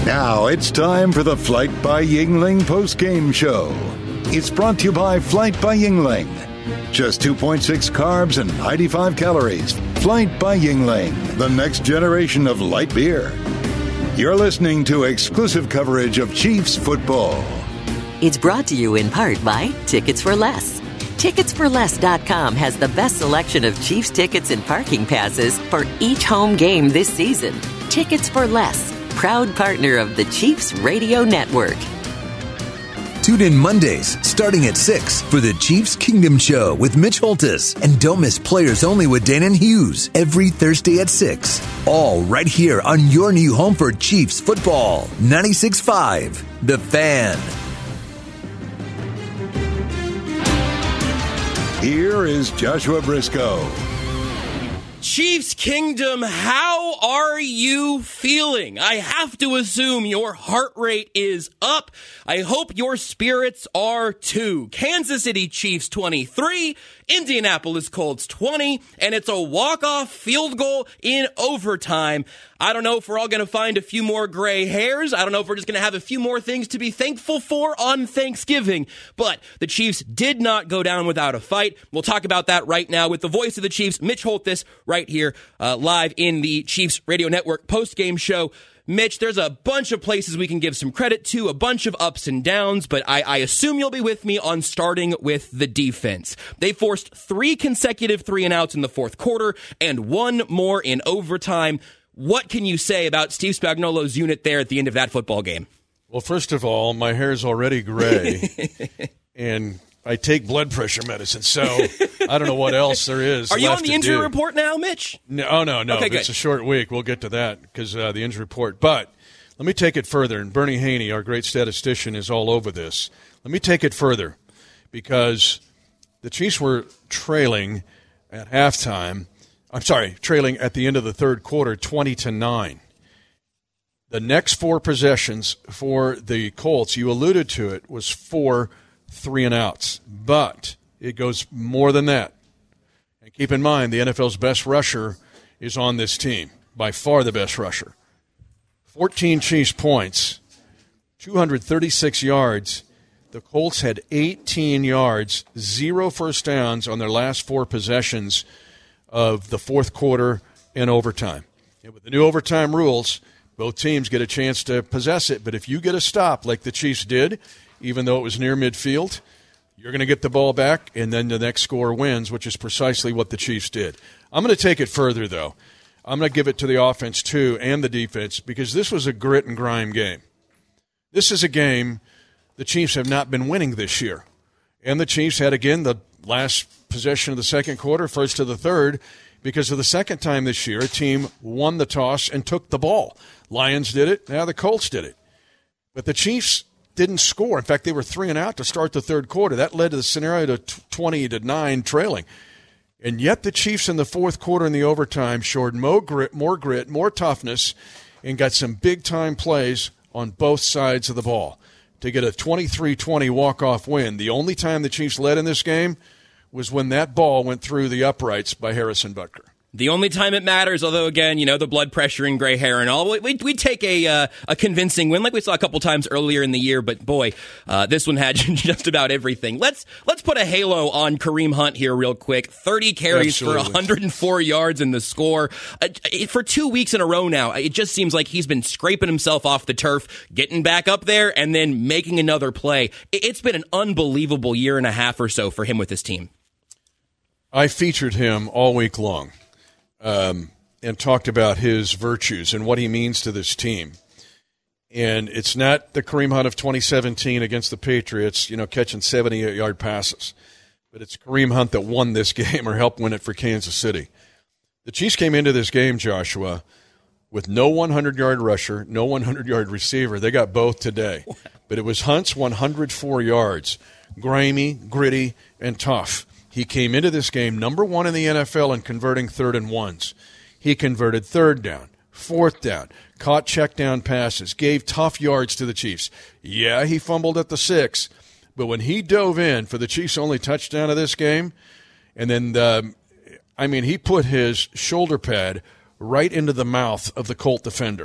Now it's time for the Flight by Yingling post-game show. It's brought to you by Flight by Yingling. Just 2.6 carbs and 95 calories. Flight by Yingling, the next generation of light beer. You're listening to exclusive coverage of Chiefs football. It's brought to you in part by Tickets for Less. Ticketsforless.com has the best selection of Chiefs tickets and parking passes for each home game this season. Tickets for Less, proud partner of the Chiefs Radio Network. Tune in Mondays, starting at 6, for the Chiefs Kingdom Show with Mitch Holtis. And don't miss Players Only with Danon Hughes every Thursday at 6. All right here on your new home for Chiefs football. 96.5, The Fan. Here is Joshua Briscoe. Chiefs Kingdom, how are you feeling? I have to assume your heart rate is up. I hope your spirits are too. Kansas City Chiefs 23, Indianapolis Colts 20, and it's a walk-off field goal in overtime. I don't know if we're all going to find a few more gray hairs. I don't know if we're just going to have a few more things to be thankful for on Thanksgiving. But the Chiefs did not go down without a fight. We'll talk about that right now with the voice of the Chiefs, Mitch Holtis, right here live in the Chiefs Radio Network post-game show. Mitch, there's a bunch of places we can give some credit to, a bunch of ups and downs, but I assume you'll be with me on starting with the defense. They forced 3 consecutive 3-and-outs in the fourth quarter and 1 more in overtime. What can you say about Steve Spagnuolo's unit there at the end of that football game? Well, first of all, my hair's already gray, and I take blood pressure medicine, so I don't know what else there is. Are you left on the to injury do. report now, Mitch? No. Okay, it's a short week. We'll get to that because the injury report. But let me take it further, and Bernie Haney, our great statistician, is all over this. Let me take it further because the Chiefs were trailing at halftime. I'm sorry, trailing at the end of the third quarter, 20-9. The next 4 possessions for the Colts, you alluded to it, was 4 3-and-outs. But it goes more than that. And keep in mind, the NFL's best rusher is on this team, by far the best rusher. 14 Chiefs points, 236 yards. The Colts had 18 yards, 0 first downs on their last 4 possessions of the fourth quarter and overtime. And with the new overtime rules, both teams get a chance to possess it. But if you get a stop like the Chiefs did, even though it was near midfield, you're going to get the ball back, and then the next score wins, which is precisely what the Chiefs did. I'm going to take it further, though. I'm going to give it to the offense, too, and the defense, because this was a grit and grime game. This is a game the Chiefs have not been winning this year. And the Chiefs had, again, the last possession of the second quarter, first to the third, because for the second time this year, a team won the toss and took the ball. Lions did it. Now the Colts did it. But the Chiefs didn't score. In fact, they were 3-and-out to start the third quarter. That led to the scenario to 20-9 trailing. And yet the Chiefs in the fourth quarter in the overtime showed more grit, more toughness, and got some big-time plays on both sides of the ball to get a 23-20 walk-off win. The only time the Chiefs led in this game was when that ball went through the uprights by Harrison Butker. The only time it matters, although, again, you know, the blood pressure and gray hair and all, we take a convincing win like we saw a couple times earlier in the year, but boy, this one had just about everything. Let's put a halo on Kareem Hunt here real quick. 30 carries for 104 yards in the score. For 2 weeks in a row now, it just seems like he's been scraping himself off the turf, getting back up there, and then making another play. It's been an unbelievable year and a half or so for him with his team. I featured him all week long. And talked about his virtues and what he means to this team. And it's not the Kareem Hunt of 2017 against the Patriots, you know, catching 78-yard passes. But it's Kareem Hunt that won this game or helped win it for Kansas City. The Chiefs came into this game, Joshua, with no 100-yard rusher, no 100-yard receiver. They got both today. But it was Hunt's 104 yards, grimy, gritty, and tough. He came into this game number 1 in the NFL in converting 3rd-and-1s. He converted 3rd down, 4th down, caught check down passes, gave tough yards to the Chiefs. Yeah, he fumbled at the 6, but when he dove in for the Chiefs' only touchdown of this game, and then, he put his shoulder pad right into the mouth of the Colt defender.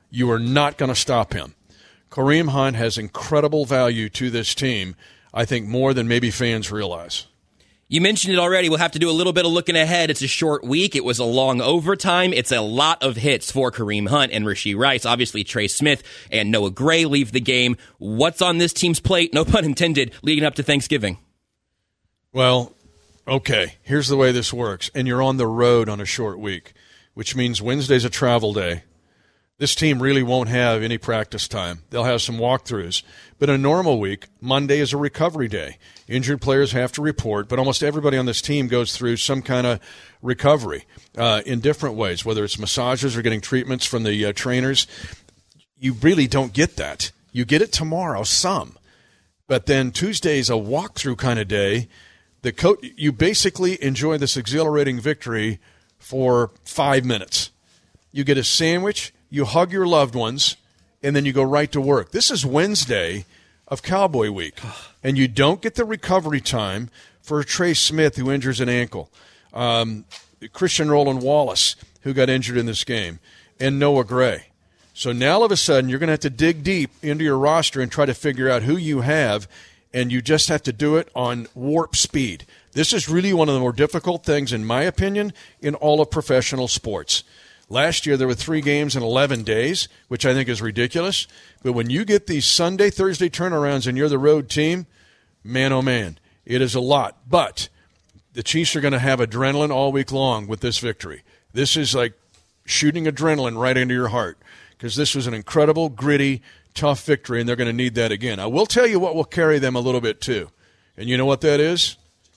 You are not going to stop him. Kareem Hunt has incredible value to this team, I think more than maybe fans realize. You mentioned it already. We'll have to do a little bit of looking ahead. It's a short week. It was a long overtime. It's a lot of hits for Kareem Hunt and Rashee Rice. Obviously, Trey Smith and Noah Gray leave the game. What's on this team's plate, no pun intended, leading up to Thanksgiving? Well, okay, here's the way this works. And you're on the road on a short week, which means Wednesday's a travel day. This team really won't have any practice time. They'll have some walkthroughs. But in a normal week, Monday is a recovery day. Injured players have to report, but almost everybody on this team goes through some kind of recovery in different ways, whether it's massages or getting treatments from the trainers. You really don't get that. You get it tomorrow, some. But then Tuesday's a walkthrough kind of day. You basically enjoy this exhilarating victory for 5 minutes. You get a sandwich, you hug your loved ones, and then you go right to work. This is Wednesday of Cowboy Week, and you don't get the recovery time for Trey Smith, who injures an ankle, Christian Roland Wallace, who got injured in this game, and Noah Gray. So now all of a sudden you're going to have to dig deep into your roster and try to figure out who you have, and you just have to do it on warp speed. This is really one of the more difficult things, in my opinion, in all of professional sports. Last year, there were 3 games in 11 days, which I think is ridiculous. But when you get these Sunday, Thursday turnarounds and you're the road team, man, oh, man, it is a lot. But the Chiefs are going to have adrenaline all week long with this victory. This is like shooting adrenaline right into your heart because this was an incredible, gritty, tough victory, and they're going to need that again. I will tell you what will carry them a little bit too. And you know what that is?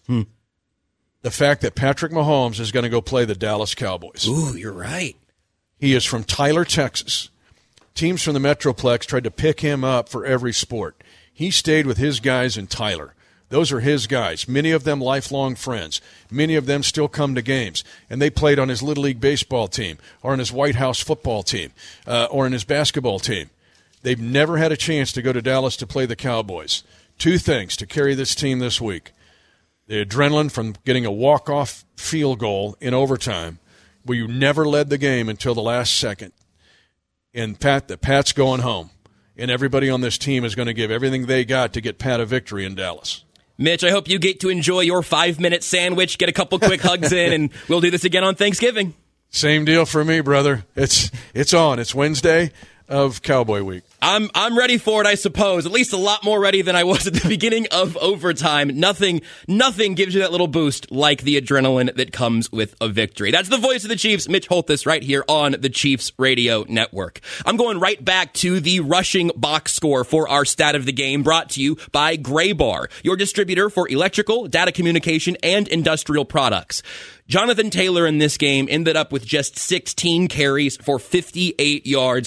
The fact that Patrick Mahomes is going to go play the Dallas Cowboys. Ooh, you're right. He is from Tyler, Texas. Teams from the Metroplex tried to pick him up for every sport. He stayed with his guys in Tyler. Those are his guys, many of them lifelong friends. Many of them still come to games, and they played on his Little League baseball team or on his White House football team or in his basketball team. They've never had a chance to go to Dallas to play the Cowboys. 2 things to carry this team this week. The adrenaline from getting a walk-off field goal in overtime where you never led the game until the last second. And Pat's going home. And everybody on this team is going to give everything they got to get Pat a victory in Dallas. Mitch, I hope you get to enjoy your 5-minute sandwich, get a couple quick hugs in, and we'll do this again on Thanksgiving. Same deal for me, brother. It's on. It's Wednesday of Cowboy Week. I'm ready for it, I suppose. At least a lot more ready than I was at the beginning of overtime. Nothing gives you that little boost like the adrenaline that comes with a victory. That's the voice of the Chiefs, Mitch Holthus, right here on the Chiefs Radio Network. I'm going right back to the rushing box score for our stat of the game, brought to you by Graybar, your distributor for electrical, data communication, and industrial products. Jonathan Taylor in this game ended up with just 16 carries for 58 yards,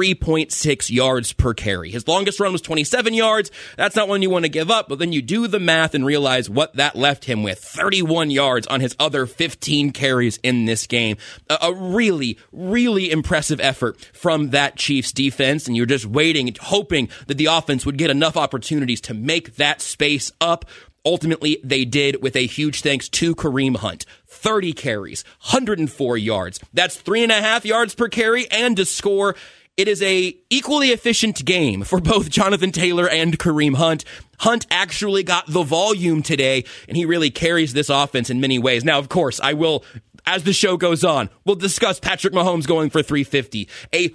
3.6 yards per carry. His longest run was 27 yards. That's not one you want to give up, but then you do the math and realize what that left him with. 31 yards on his other 15 carries in this game. A really, really impressive effort from that Chiefs defense, and you're just waiting and hoping that the offense would get enough opportunities to make that space up. Ultimately, they did with a huge thanks to Kareem Hunt. 30 carries, 104 yards. That's 3.5 yards per carry and to score. It is a equally efficient game for both Jonathan Taylor and Kareem Hunt. Hunt actually got the volume today, and he really carries this offense in many ways. Now, of course, I will, as the show goes on, we'll discuss Patrick Mahomes going for 350, a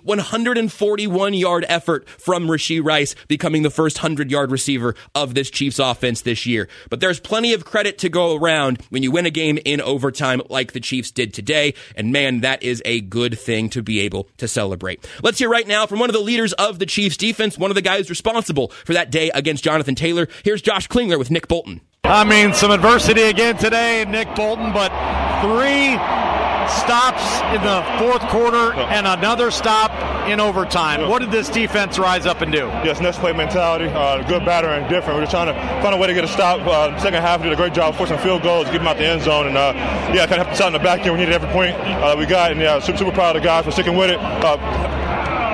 141-yard effort from Rashee Rice becoming the first 100-yard receiver of this Chiefs offense this year. But there's plenty of credit to go around when you win a game in overtime like the Chiefs did today, and man, that is a good thing to be able to celebrate. Let's hear right now from one of the leaders of the Chiefs defense, one of the guys responsible for that day against Jonathan Taylor. Here's Josh Klingler with Nick Bolton. I mean, some adversity again today, Nick Bolton, but 3 stops in the fourth quarter and another stop in overtime. What did this defense rise up and do? Yes, next play mentality, good batter and different. We're just trying to find a way to get a stop. Second half, we did a great job forcing field goals, get them out the end zone, and kind of helped us out in the back end. We needed every point we got, and super proud of the guys for sticking with it.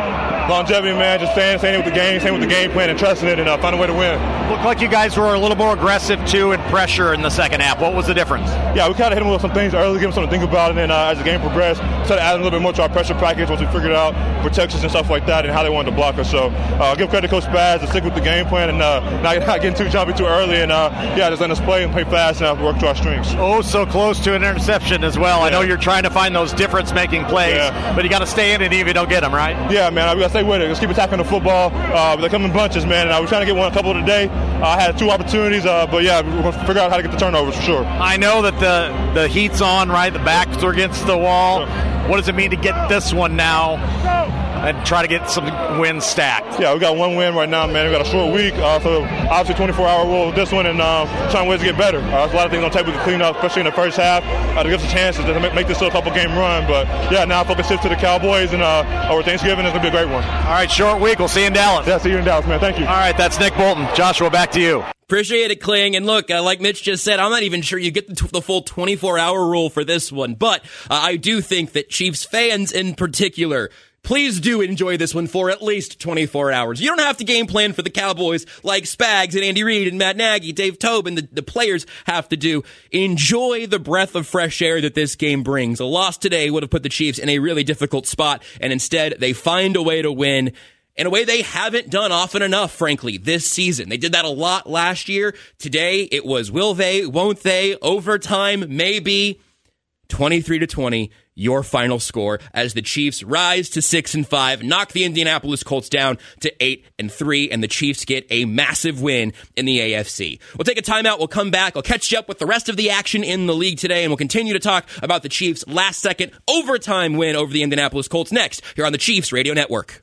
longevity, man, just staying with the game plan and trusting it and find a way to win. Looked like you guys were a little more aggressive, too, in pressure in the second half. What was the difference? Yeah, we kind of hit them with some things early, give them something to think about, and then as the game progressed, started adding a little bit more to our pressure package once we figured out protections and stuff like that and how they wanted to block us. So give credit to Coach Spaz to stick with the game plan and not getting too jumpy too early and, just letting us play and play fast and work to our strengths. Oh, so close to an interception as well. Yeah. I know you're trying to find those difference-making plays, but you got to stay in it even if you don't get them, right? Yeah, man, we got to stay with it. Let's keep attacking the football. They come in bunches, man, and we're trying to get a couple today. I had 2 opportunities, but yeah, we're going to figure out how to get the turnovers for sure. I know that the heat's on, right? The backs are against the wall. Yeah. What does it mean to get this one now and try to get some wins stacked? Yeah, we got 1 win right now, man. We got a short week, so obviously 24-hour rule with this one and trying ways to get better. There's a lot of things on the table to clean up, especially in the first half, to give us a chance to make this still a couple-game run. But, yeah, now focus shift to the Cowboys, and over Thanksgiving is going to be a great one. All right, short week. We'll see you in Dallas. Yeah, see you in Dallas, man. Thank you. All right, that's Nick Bolton. Joshua, back to you. Appreciate it, Kling. And look, like Mitch just said, I'm not even sure you get the full 24-hour rule for this one. But I do think that Chiefs fans in particular, please do enjoy this one for at least 24 hours. You don't have to game plan for the Cowboys like Spags and Andy Reid and Matt Nagy, Dave Tobin, the players have to do. Enjoy the breath of fresh air that this game brings. A loss today would have put the Chiefs in a really difficult spot, and instead they find a way to win in a way they haven't done often enough, frankly, this season. They did that a lot last year. Today, it was will they, won't they, overtime, maybe. 23-20, your final score as the Chiefs rise to 6-5, knock the Indianapolis Colts down to 8-3, and the Chiefs get a massive win in the AFC. We'll take a timeout. We'll come back. I'll catch you up with the rest of the action in the league today, and we'll continue to talk about the Chiefs' last-second overtime win over the Indianapolis Colts next here on the Chiefs Radio Network.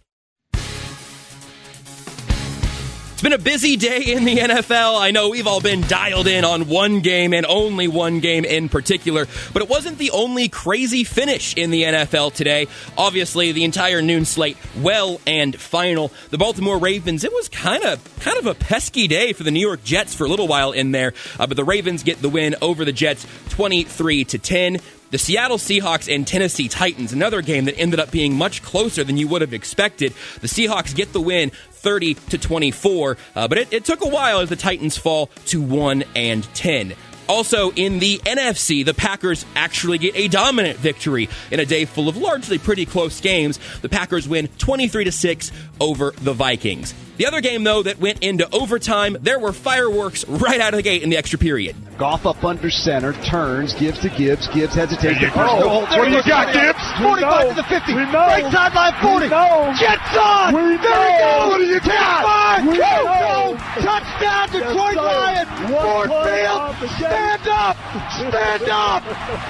It's been a busy day in the NFL. I know we've all been dialed in on one game and only one game in particular, but it wasn't the only crazy finish in the NFL today. Obviously, the entire noon slate, well and final. The Baltimore Ravens, it was kind of a pesky day for the New York Jets for a little while in there, but the Ravens get the win over the Jets 23-10. The Seattle Seahawks and Tennessee Titans, another game that ended up being much closer than you would have expected. The Seahawks get the win 30-24, but it took a while as the Titans fall to 1-10. Also, in the NFC, the Packers actually get a dominant victory in a day full of largely pretty close games. The Packers win 23-6 over the Vikings. The other game, though, that went into overtime, there were fireworks right out of the gate in the extra period. Goff up under center, turns, gives to Gibbs. Gibbs hesitates. What do you got, Gibbs? 45 to the 50. Right sideline 40. Jets on. There he goes. What do you got? Touchdown, Detroit Lions. Ford Field. Stand up. Stand up.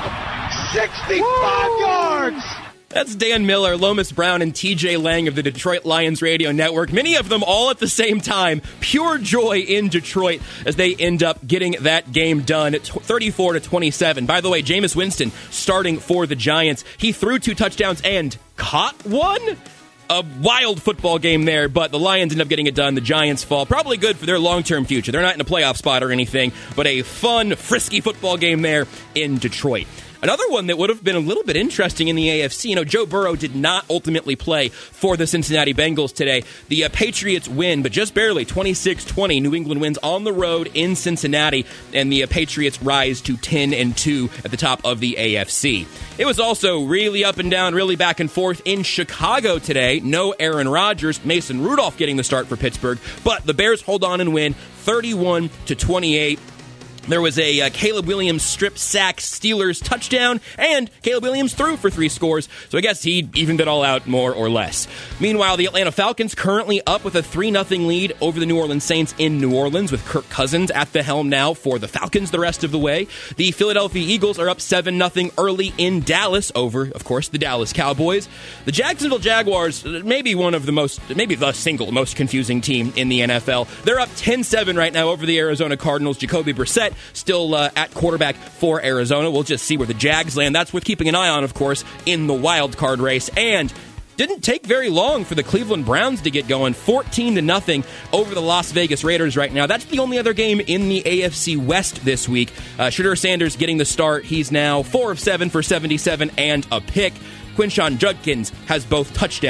65 yards. That's Dan Miller, Lomas Brown, and TJ Lang of the Detroit Lions Radio Network. Many of them all at the same time. Pure joy in Detroit as they end up getting that game done at 34-27. By the way, Jameis Winston starting for the Giants. He threw 2 touchdowns and caught one. A wild football game there, but the Lions end up getting it done. The Giants fall. Probably good for their long-term future. They're not in a playoff spot or anything, but a fun, frisky football game there in Detroit. Another one that would have been a little bit interesting in the AFC, Joe Burrow did not ultimately play for the Cincinnati Bengals today. The Patriots win, but just barely, 26-20. New England wins on the road in Cincinnati, and the Patriots rise to 10-2 at the top of the AFC. It was also really up and down, really back and forth in Chicago today. No Aaron Rodgers, Mason Rudolph getting the start for Pittsburgh, but the Bears hold on and win 31-28. There was a Caleb Williams strip sack Steelers touchdown, and Caleb Williams threw for 3 scores, so I guess he evened it all out more or less. Meanwhile, the Atlanta Falcons currently up with a 3-0 lead over the New Orleans Saints in New Orleans, with Kirk Cousins at the helm now for the Falcons the rest of the way. The Philadelphia Eagles are up 7-0 early in Dallas over, of course, the Dallas Cowboys. The Jacksonville Jaguars, maybe the single most confusing team in the NFL. They're up 10-7 right now over the Arizona Cardinals. Jacoby Brissett still at quarterback for Arizona. We'll just see where the Jags land. That's worth keeping an eye on, of course, in the wild card race. And didn't take very long for the Cleveland Browns to get going. 14-0 over the Las Vegas Raiders right now. That's the only other game in the AFC West this week. Shedeur Sanders getting the start. He's now 4 of 7 for 77 and a pick. Quinshon Judkins has both touchdowns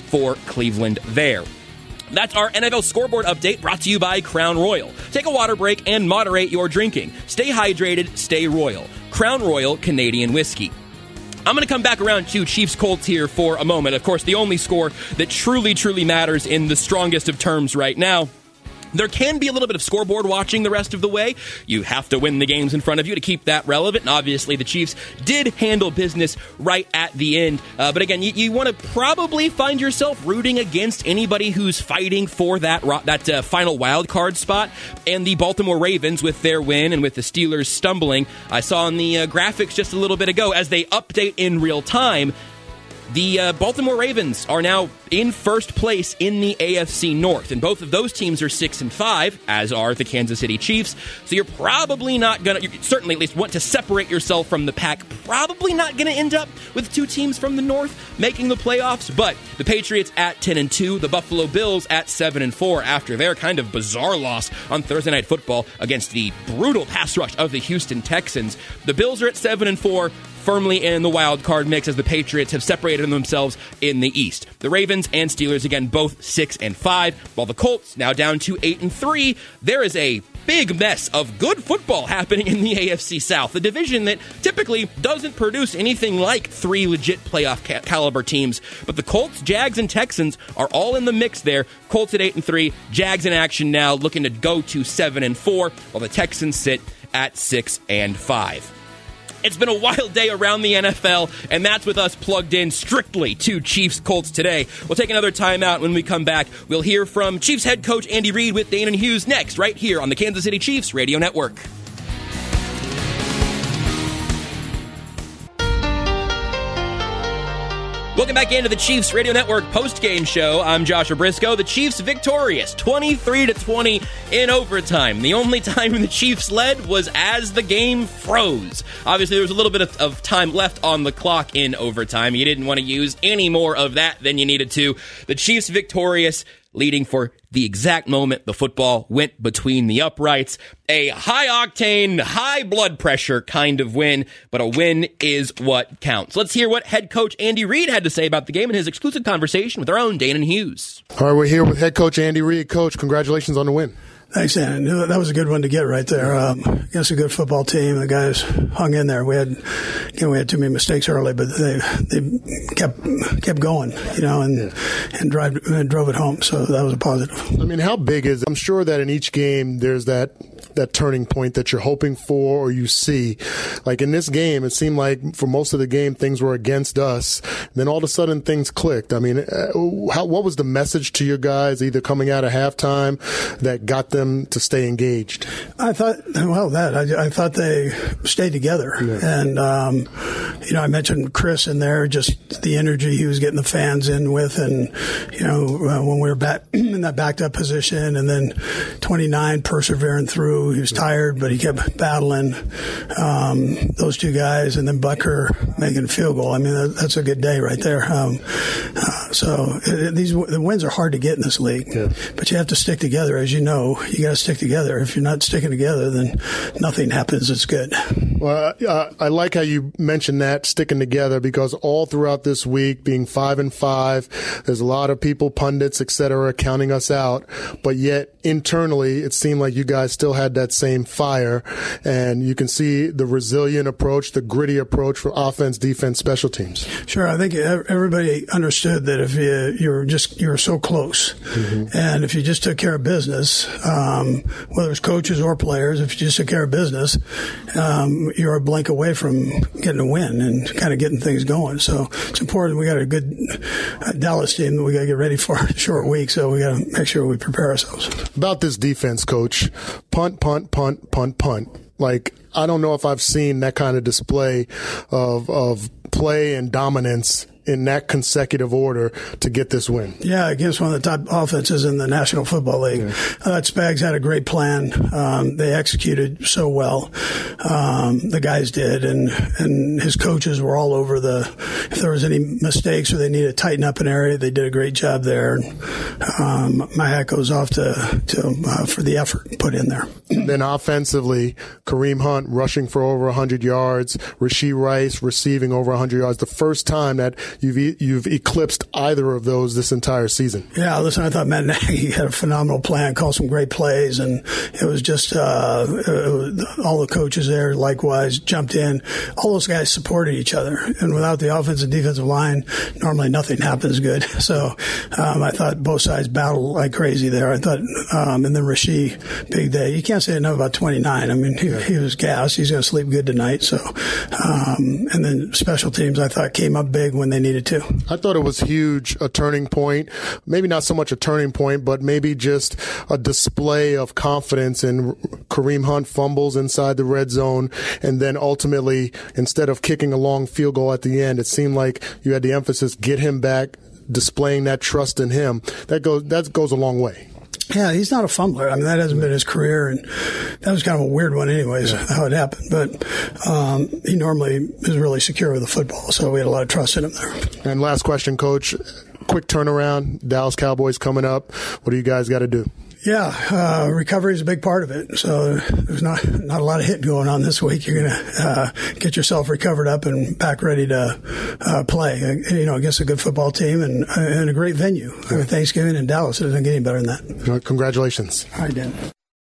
for Cleveland there. That's our NFL scoreboard update brought to you by Crown Royal. Take a water break and moderate your drinking. Stay hydrated, stay royal. Crown Royal Canadian Whiskey. I'm going to come back around to Chiefs-Colts here for a moment. Of course, the only score that truly, truly matters in the strongest of terms right now. There can be a little bit of scoreboard watching the rest of the way. You have to win the games in front of you to keep that relevant. And obviously, the Chiefs did handle business right at the end. But again, you want to probably find yourself rooting against anybody who's fighting for that final wild card spot. And the Baltimore Ravens, with their win and with the Steelers stumbling, I saw on the graphics just a little bit ago, as they update in real time, the Baltimore Ravens are now in first place in the AFC North, and both of those teams are 6-5, as are the Kansas City Chiefs. So you're probably not going to, you certainly at least want to separate yourself from the pack, probably not going to end up with two teams from the North making the playoffs, but the Patriots at 10-2, the Buffalo Bills at 7-4 after their kind of bizarre loss on Thursday Night Football against the brutal pass rush of the Houston Texans. The Bills are at 7-4, firmly in the wild card mix as the Patriots have separated themselves in the East. The Ravens and Steelers, again, both 6-5, while the Colts now down to 8-3. There is a big mess of good football happening in the AFC South, a division that typically doesn't produce anything like three legit playoff caliber teams. But the Colts, Jags, and Texans are all in the mix there. Colts at 8-3, Jags in action now, looking to go to 7-4, while the Texans sit at 6-5. It's been a wild day around the NFL, and that's with us plugged in strictly to Chiefs-Colts today. We'll take another timeout. When we come back, we'll hear from Chiefs head coach Andy Reid with Danon Hughes next, right here on the Kansas City Chiefs Radio Network. Welcome back into the Chiefs Radio Network post-game show. I'm Joshua Briscoe. The Chiefs victorious, 23-20 in overtime. The only time when the Chiefs led was as the game froze. Obviously, there was a little bit of time left on the clock in overtime. You didn't want to use any more of that than you needed to. The Chiefs victorious, leading for the exact moment the football went between the uprights. A high-octane, high-blood-pressure kind of win, but a win is what counts. Let's hear what head coach Andy Reid had to say about the game in his exclusive conversation with our own Danon Hughes. All right, we're here with head coach Andy Reid. Coach, congratulations on the win. Thanks, Dan. That was a good one to get right there. Against a good football team, the guys hung in there. We had too many mistakes early, but they kept going, and drove it home. So that was a positive. I mean, how big is it? I'm sure that in each game there's that turning point that you're hoping for or you see. Like in this game, it seemed like for most of the game things were against us. Then all of a sudden things clicked. I mean, what was the message to your guys either coming out of halftime that got them to stay engaged? I thought they stayed together. Yeah. And, I mentioned Chris in there, just the energy he was getting the fans in with. And, when we were back in that backed up position and then 29 persevering through, he was tired, but he kept battling those two guys, and then Bucker making a field goal. I mean, that's a good day right there. The wins are hard to get in this league, yeah. But you have to stick together. As you know, you got to stick together. If you're not sticking together, then nothing happens. It's good. Well, I like how you mentioned that, sticking together, because all throughout this week, being 5-5, there's a lot of people, pundits, et cetera, counting us out. But yet, internally, it seemed like you guys still had that same fire, and you can see the resilient approach, the gritty approach for offense, defense, special teams. Sure. I think everybody understood that if you're so close, mm-hmm. and if you just took care of business, whether it's coaches or players, if you just took care of business, you're a blink away from getting a win and kind of getting things going. So it's important. We got a good Dallas team that we got to get ready for a short week, so we got to make sure we prepare ourselves. About this defense, Coach, punt. Like, I don't know if I've seen that kind of display of play and dominance in that consecutive order to get this win. Yeah, against one of the top offenses in the National Football League. Yeah. Spags had a great plan. They executed so well. The guys did, and his coaches were all over if there was any mistakes or they needed to tighten up an area, they did a great job there. My hat goes off to for the effort put in there. Then offensively, Kareem Hunt rushing for over 100 yards, Rashee Rice receiving over 100 yards. The first time that you've eclipsed either of those this entire season. Yeah, listen, I thought Matt Nagy had a phenomenal plan, called some great plays, and it was just all the coaches there likewise jumped in. All those guys supported each other, and without the offensive and defensive line, normally nothing happens good. So I thought both sides battled like crazy there. I thought, and then Rasheed, big day. You can't say enough about 29. I mean, he was gassed. He's going to sleep good tonight. So, and then special teams, I thought, came up big when they needed to. I thought it was huge, a turning point. Maybe not so much a turning point, but maybe just a display of confidence in Kareem Hunt fumbles inside the red zone. And then ultimately, instead of kicking a long field goal at the end, it seemed like you had the emphasis, get him back, displaying that trust in him. That goes a long way. Yeah, he's not a fumbler. I mean, that hasn't been his career, and that was kind of a weird one anyways, how it happened. But he normally is really secure with the football, so we had a lot of trust in him there. And last question, Coach. Quick turnaround, Dallas Cowboys coming up. What do you guys got to do? Yeah, recovery is a big part of it. So there's not a lot of hitting going on this week. You're going to get yourself recovered up and back ready to play. Against a good football team and a great venue. Thanksgiving in Dallas, it doesn't get any better than that. Congratulations. All right, Dan.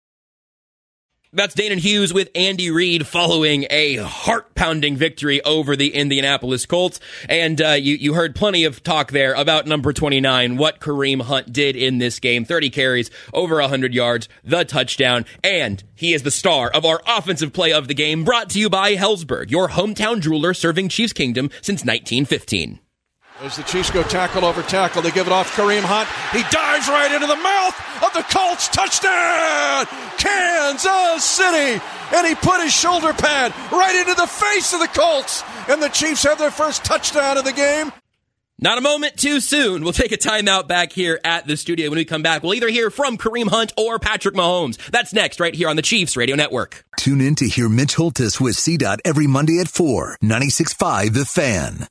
That's Danon Hughes with Andy Reid following a heart-pounding victory over the Indianapolis Colts. And you heard plenty of talk there about number 29, what Kareem Hunt did in this game. 30 carries, over 100 yards, the touchdown, and he is the star of our offensive play of the game, brought to you by Helzberg, your hometown jeweler serving Chiefs Kingdom since 1915. As the Chiefs go tackle over tackle, they give it off Kareem Hunt. He dives right into the mouth of the Colts. Touchdown! Kansas City! And he put his shoulder pad right into the face of the Colts. And the Chiefs have their first touchdown of the game. Not a moment too soon. We'll take a timeout back here at the studio. When we come back, we'll either hear from Kareem Hunt or Patrick Mahomes. That's next, right here on the Chiefs Radio Network. Tune in to hear Mitch Holthus with CDOT every Monday at 4, 96.5 The Fan.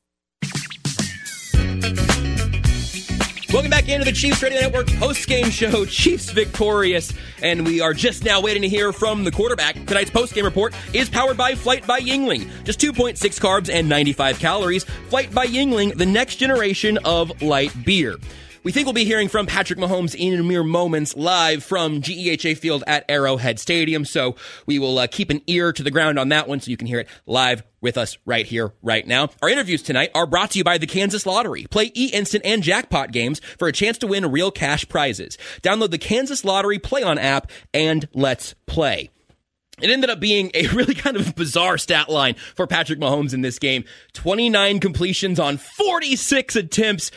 Welcome back into the Chiefs Radio Network post-game show. Chiefs victorious, and we are just now waiting to hear from the quarterback. Tonight's post-game report is powered by Flight by Yuengling. Just 2.6 carbs and 95 calories. Flight by Yuengling, the next generation of light beer. We think we'll be hearing from Patrick Mahomes in mere moments live from GEHA Field at Arrowhead Stadium, so we will keep an ear to the ground on that one so you can hear it live with us right here, right now. Our interviews tonight are brought to you by the Kansas Lottery. Play eInstant and Jackpot games for a chance to win real cash prizes. Download the Kansas Lottery Play-On app and let's play. It ended up being a really kind of bizarre stat line for Patrick Mahomes in this game. 29 completions on 46 attempts,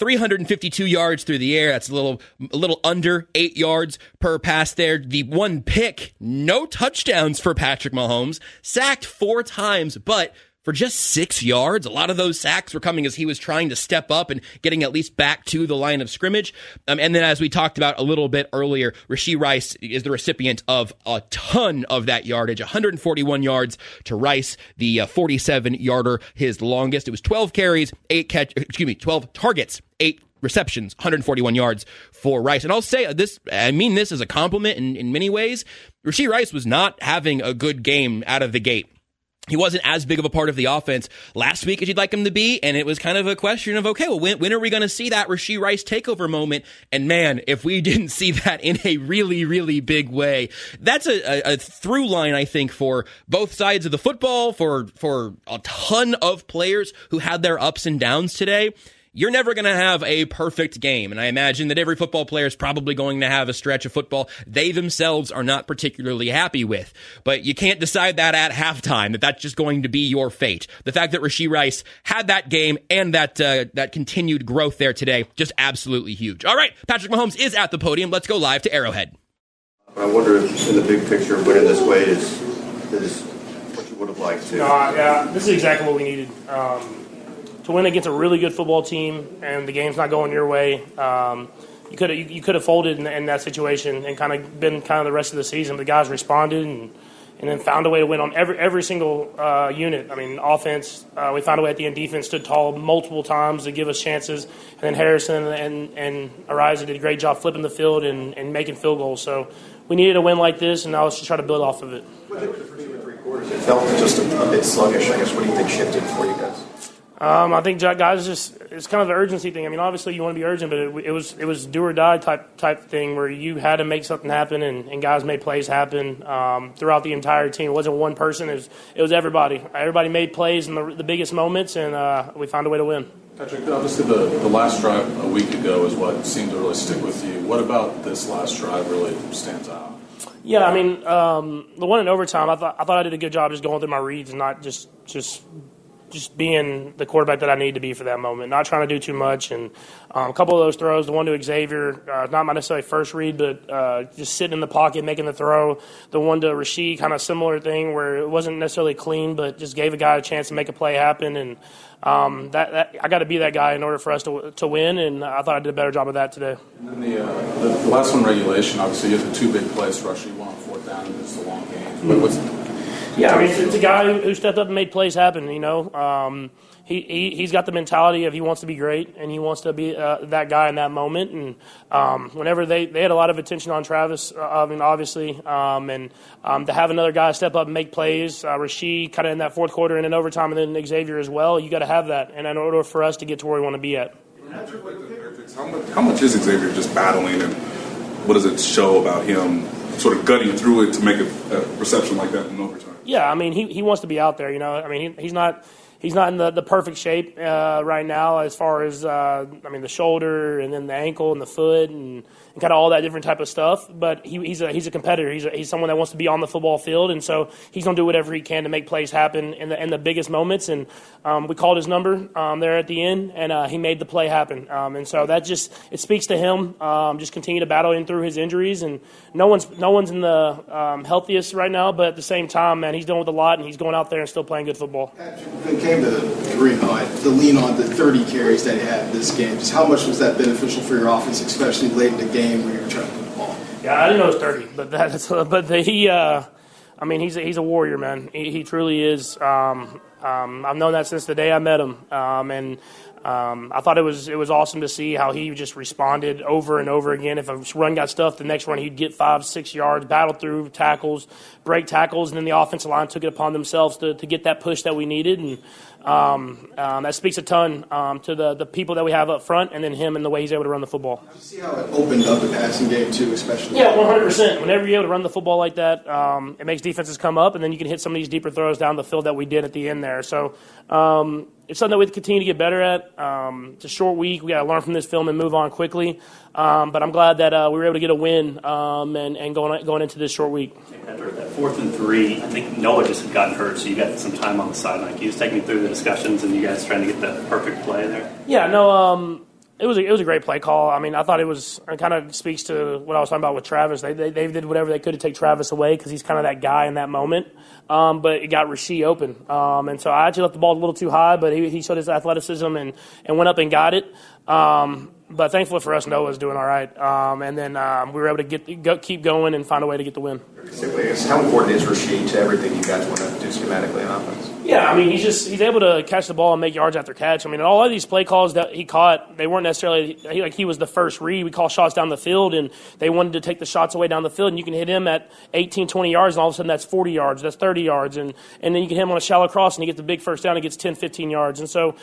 352 yards through the air. That's a little under 8 yards per pass there. The one pick, no touchdowns for Patrick Mahomes. Sacked 4 times, but for just 6 yards. A lot of those sacks were coming as he was trying to step up and getting at least back to the line of scrimmage. And then as we talked about a little bit earlier, Rashee Rice is the recipient of a ton of that yardage. 141 yards to Rice, the 47-yarder, his longest. It was 12 carries, 12 targets, 8 receptions, 141 yards for Rice. And I'll say this, I mean this as a compliment in many ways. Rashee Rice was not having a good game out of the gate. He wasn't as big of a part of the offense last week as you'd like him to be, and it was kind of a question of, okay, well, when are we going to see that Rashee Rice takeover moment? And man, if we didn't see that in a really, really big way, that's a through line, I think, for both sides of the football, for a ton of players who had their ups and downs today. You're never going to have a perfect game, and I imagine that every football player is probably going to have a stretch of football they themselves are not particularly happy with. But you can't decide that at halftime, that that's just going to be your fate. The fact that Rashee Rice had that game and that continued growth there today, just absolutely huge. All right, Patrick Mahomes is at the podium. Let's go live to Arrowhead. I wonder if in the big picture, winning this way is what you would have liked to. Yeah, this is exactly what we needed. To win against a really good football team and the game's not going your way, you could have folded in that situation and kind of been kind of the rest of the season. The guys responded and then found a way to win on every single unit. I mean, offense, we found a way at the end. Defense stood tall multiple times to give us chances. And then Harrison and Ariza did a great job flipping the field and making field goals. So we needed a win like this, and now let's just try to build off of it. The first 2 or 3 quarters, it felt just a bit sluggish. I guess, what do you think shifted for you guys? I think guys it's kind of an urgency thing. I mean, obviously you want to be urgent, but it was do or die type thing where you had to make something happen, and guys made plays happen throughout the entire team. It wasn't one person; it was everybody. Everybody made plays in the biggest moments, and we found a way to win. Patrick, obviously the last drive a week ago is what seemed to really stick with you. What about this last drive really stands out? Yeah, I mean, the one in overtime, I thought I did a good job just going through my reads and not just being the quarterback that I need to be for that moment, not trying to do too much. And a couple of those throws, the one to Xavier, not my necessarily first read, but just sitting in the pocket, making the throw. The one to Rasheed, kind of similar thing where it wasn't necessarily clean, but just gave a guy a chance to make a play happen. And that I got to be that guy in order for us to win, and I thought I did a better job of that today. And then the last one, regulation, obviously you had the two big plays for Rasheed, one on fourth down, and it's a long game. But Yeah, I mean, it's a guy who stepped up and made plays happen, you know. He's got the mentality of he wants to be great, and he wants to be that guy in that moment. And whenever they had a lot of attention on Travis, I mean, obviously, and to have another guy step up and make plays, Rasheed kind of in that fourth quarter and in overtime, and then Xavier as well, you got to have that. And in order for us to get to where we want to be at. How much is Xavier just battling, and what does it show about him sort of gutting through it to make a reception like that in overtime? Yeah, I mean, he wants to be out there, you know. I mean, he's not in the perfect shape right now as far as, the shoulder and then the ankle and the foot and kind of all that different type of stuff. But he's a competitor. He's someone that wants to be on the football field, and so he's going to do whatever he can to make plays happen in the biggest moments. And we called his number there at the end, and he made the play happen. And so that it speaks to him. Just continue to battle in through his injuries, and no one's in the healthiest right now. But at the same time, man, he's dealing with a lot, and he's going out there and still playing good football. When it came to the lean on the 30 carries that he had this game, just how much was that beneficial for your offense, especially late in the game where you were trying to put the ball? Yeah, I didn't know it was 30, he's a warrior, man. He truly is. I've known that since the day I met him, and I thought it was awesome to see how he just responded over and over again. If a run got stuffed, the next run he'd get 5-6 yards, battle through tackles, break tackles, and then the offensive line took it upon themselves to get that push that we needed. And that speaks a ton to the people that we have up front, and then him and the way he's able to run the football. Did you see how it opened up the passing game too, especially? Yeah, 100%. Whenever you're able to run the football like that, it makes defenses come up, and then you can hit some of these deeper throws down the field that we did at the end there. So it's something that we continue to get better at. It's a short week. We got to learn from this film and move on quickly. But I'm glad that we were able to get a win and going into this short week. Patrick, that 4th and 3, I think Noah just had gotten hurt, so you got some time on the sideline. Can you just take me through the discussions and you guys trying to get the perfect play there? Yeah, no, it was a great play call. I mean, I thought it kind of speaks to what I was talking about with Travis. They did whatever they could to take Travis away because he's kind of that guy in that moment. But it got Rasheed open. And so I actually left the ball a little too high, but he showed his athleticism and went up and got it. But thankfully for us, Noah's doing all right. And then we were able to keep going and find a way to get the win. How important is Rasheed to everything you guys want to do schematically in offense? Yeah, I mean, he's able to catch the ball and make yards after catch. I mean, all of these play calls that he caught, they weren't necessarily like he was the first read. We call shots down the field, and they wanted to take the shots away down the field, and you can hit him at 18, 20 yards, and all of a sudden that's 40 yards, that's 30 yards, and then you can hit him on a shallow cross, and he gets the big first down, and gets 10, 15 yards. And so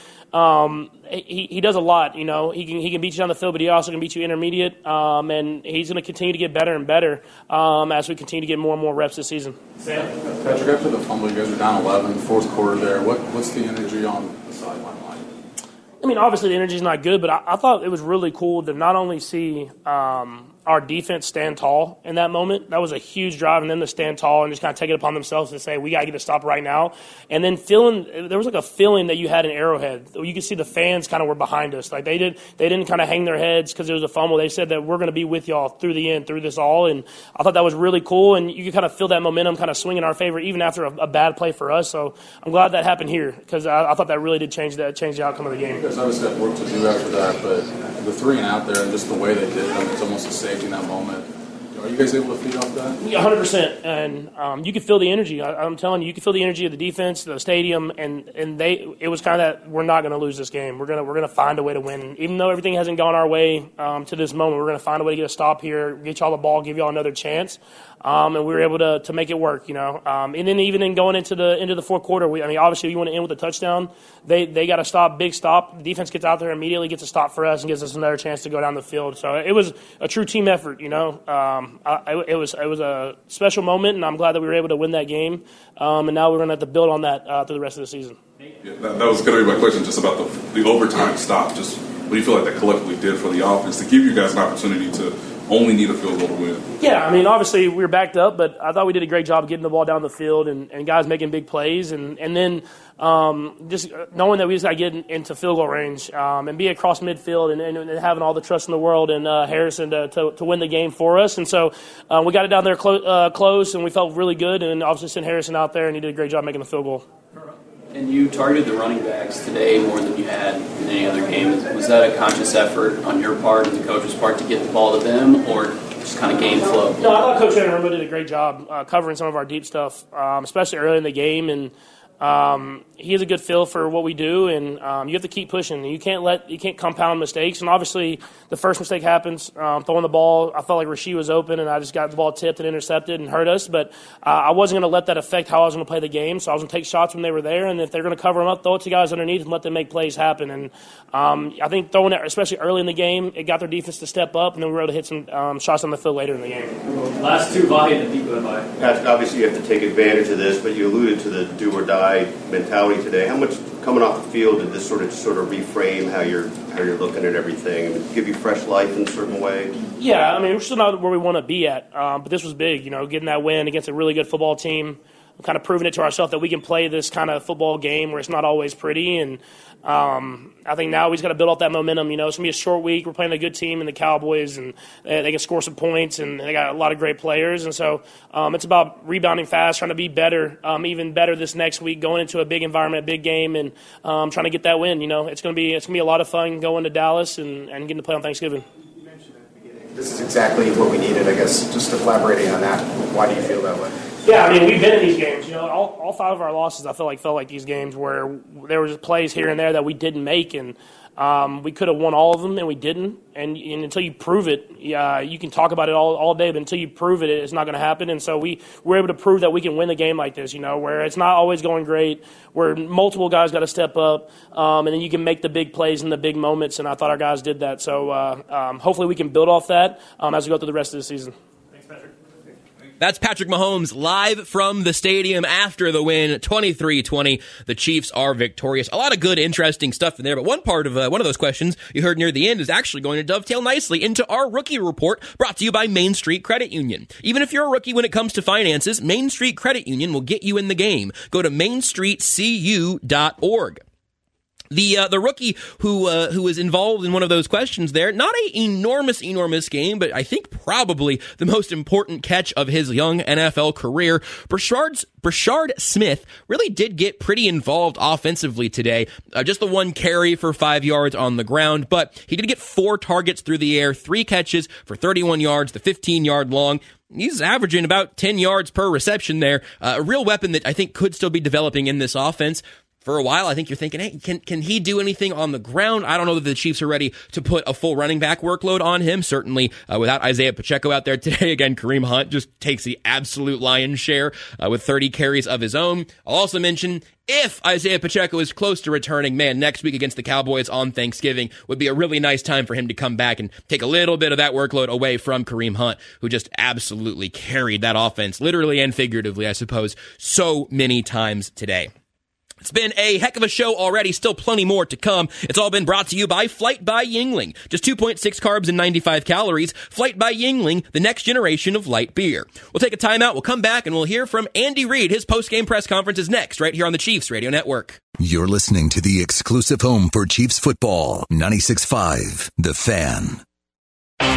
he does a lot, you know. He can beat you down the field, but he also can beat you intermediate, and he's going to continue to get better and better as we continue to get more and more reps this season. Sam? Patrick, after the fumble, you guys are down 11, fourth quarter there. What's the energy on the sideline like? I mean, obviously the energy is not good, but I thought it was really cool to not only see our defense stand tall in that moment. That was a huge drive, and then to stand tall and just kind of take it upon themselves to say, we got to get a stop right now. And then there was like a feeling that you had in Arrowhead. You could see the fans kind of were behind us. Like they didn't kind of hang their heads because it was a fumble. They said that we're going to be with y'all through the end, through this all. And I thought that was really cool, and you could kind of feel that momentum kind of swing in our favor even after a bad play for us. So I'm glad that happened here because I thought that really did change the outcome of the game. You guys obviously have work to do after that, but the 3 and out there and just the way they did them, it's almost a safety in that moment. Are you guys able to feed off that? Yeah, 100%. And you can feel the energy. I'm telling you, you can feel the energy of the defense, the stadium, and it was kind of that we're not going to lose this game. We're gonna find a way to win. Even though everything hasn't gone our way to this moment, we're going to find a way to get a stop here, get y'all the ball, give y'all another chance. And we were able to make it work, and then even in going into the fourth quarter, obviously we want to end with a touchdown. They got a stop, big stop. The defense gets out there immediately, gets a stop for us, and gives us another chance to go down the field. So it was a true team effort, It was a special moment, and I'm glad that we were able to win that game. And now we're going to have to build on that through the rest of the season. Yeah, that was going to be my question, just about the overtime stop. Just what do you feel like that collectively did for the offense to give you guys an opportunity to only need a field goal to win? Yeah, obviously we were backed up, but I thought we did a great job getting the ball down the field and guys making big plays. And then just knowing that we just got to get into field goal range and be across midfield and having all the trust in the world in Harrison to win the game for us. And so we got it down there close, and we felt really good. And obviously sent Harrison out there, and he did a great job making the field goal. And you targeted the running backs today more than you had in any other game. Was that a conscious effort on your part and the coach's part to get the ball to them, or just kind of game flow? No, I thought Coach Anarumo did a great job covering some of our deep stuff, especially early in the game. And he has a good feel for what we do, and you have to keep pushing. You can't compound mistakes. And obviously, the first mistake happens, throwing the ball. I felt like Rasheed was open, and I just got the ball tipped and intercepted and hurt us. But I wasn't going to let that affect how I was going to play the game. So I was going to take shots when they were there, and if they're going to cover them up, throw it to guys underneath and let them make plays happen. And I think throwing it, especially early in the game, it got their defense to step up, and then we were able to hit some shots on the field later in the game. Last two, Vahe and deep go by. Patrick, obviously you have to take advantage of this, but you alluded to the do or die mentality today. How much coming off the field did this sort of reframe how you're looking at everything and give you fresh life in a certain way? Yeah, we're still not where we want to be at, but this was big. Getting that win against a really good football team, kind of proving it to ourselves that we can play this kind of football game where it's not always pretty. And I think now we just got to build up that momentum. It's going to be a short week. We're playing a good team in the Cowboys, and they can score some points, and they got a lot of great players. And so it's about rebounding fast, trying to be better, even better this next week, going into a big environment, a big game, and trying to get that win. It's going to be a lot of fun going to Dallas and getting to play on Thanksgiving. You mentioned at the beginning, this is exactly what we needed. I guess just elaborating on that, why do you feel that way? Yeah, we've been in these games. All five of our losses, I felt like these games where there was plays here and there that we didn't make, and we could have won all of them, and we didn't. And until you prove it, you can talk about it all day, but until you prove it, it's not going to happen. And so we were able to prove that we can win a game like this, where it's not always going great, where multiple guys got to step up, and then you can make the big plays in the big moments, and I thought our guys did that. So hopefully we can build off that as we go through the rest of the season. That's Patrick Mahomes live from the stadium after the win, 23-20. The Chiefs are victorious. A lot of good, interesting stuff in there, but one part of one of those questions you heard near the end is actually going to dovetail nicely into our rookie report brought to you by Main Street Credit Union. Even if you're a rookie when it comes to finances, Main Street Credit Union will get you in the game. Go to mainstreetcu.org. The rookie who was involved in one of those questions there, not an enormous game, but I think probably the most important catch of his young NFL career. Brashard Smith really did get pretty involved offensively today. Just the one carry for 5 yards on the ground, but he did get 4 targets through the air, 3 catches for 31 yards, the 15-yard long. He's averaging about 10 yards per reception there. A real weapon that I think could still be developing in this offense. For a while, I think you're thinking, hey, can he do anything on the ground? I don't know that the Chiefs are ready to put a full running back workload on him. Certainly, without Isaiah Pacheco out there today, again, Kareem Hunt just takes the absolute lion's share with 30 carries of his own. I'll also mention, if Isaiah Pacheco is close to returning, next week against the Cowboys on Thanksgiving would be a really nice time for him to come back and take a little bit of that workload away from Kareem Hunt, who just absolutely carried that offense, literally and figuratively, I suppose, so many times today. It's been a heck of a show already, still plenty more to come. It's all been brought to you by Flight by Yuengling. Just 2.6 carbs and 95 calories. Flight by Yuengling, the next generation of light beer. We'll take a timeout, we'll come back, and we'll hear from Andy Reid. His post-game press conference is next, right here on the Chiefs Radio Network. You're listening to the exclusive home for Chiefs football, 96.5 The Fan.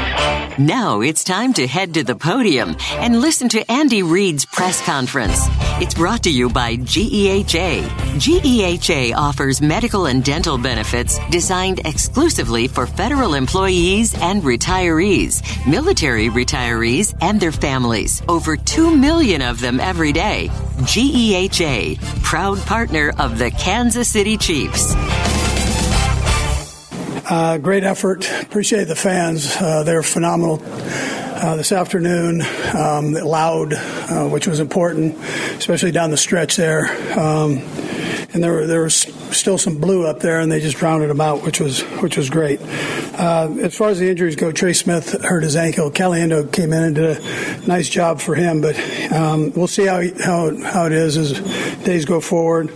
Now it's time to head to the podium and listen to Andy Reid's press conference. It's brought to you by GEHA. GEHA offers medical and dental benefits designed exclusively for federal employees and retirees, military retirees, and their families. Over 2 million of them every day. GEHA, proud partner of the Kansas City Chiefs. Great effort. Appreciate the fans. They're phenomenal. This afternoon, loud, which was important, especially down the stretch there. And there was still some blue up there, and they just drowned them out, which was great. As far as the injuries go, Trey Smith hurt his ankle. Caliendo came in and did a nice job for him, but we'll see how it is as days go forward.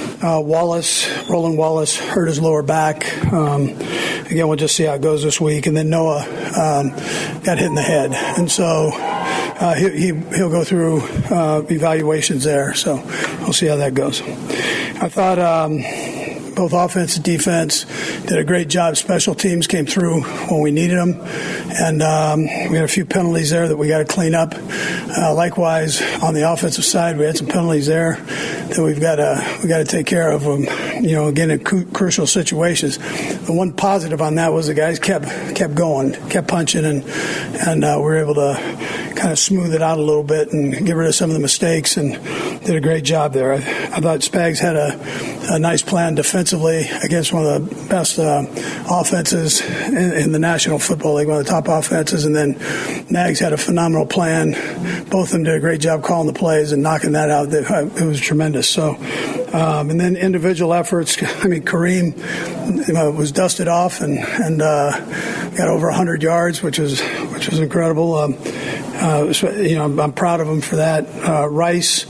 Roland Wallace hurt his lower back. Again, we'll just see how it goes this week. And then Noah got hit in the head, and so he'll go through evaluations there. So we'll see how that goes. I thought both offense and defense did a great job. Special teams came through when we needed them, and we had a few penalties there that we got to clean up. Likewise, on the offensive side, we had some penalties there that we got to take care of them. Again, in crucial situations. The one positive on that was the guys kept going, kept punching, and we were able to kind of smooth it out a little bit and get rid of some of the mistakes, and did a great job there. I thought Spags had a nice plan defensively against one of the best offenses in the National Football League, one of the top offenses, and then Nags had a phenomenal plan. Both of them did a great job calling the plays and knocking that out. It was tremendous. So, and then individual efforts. I mean, Kareem was dusted off and got over 100 yards, which was incredible. I'm proud of him for that. Rice,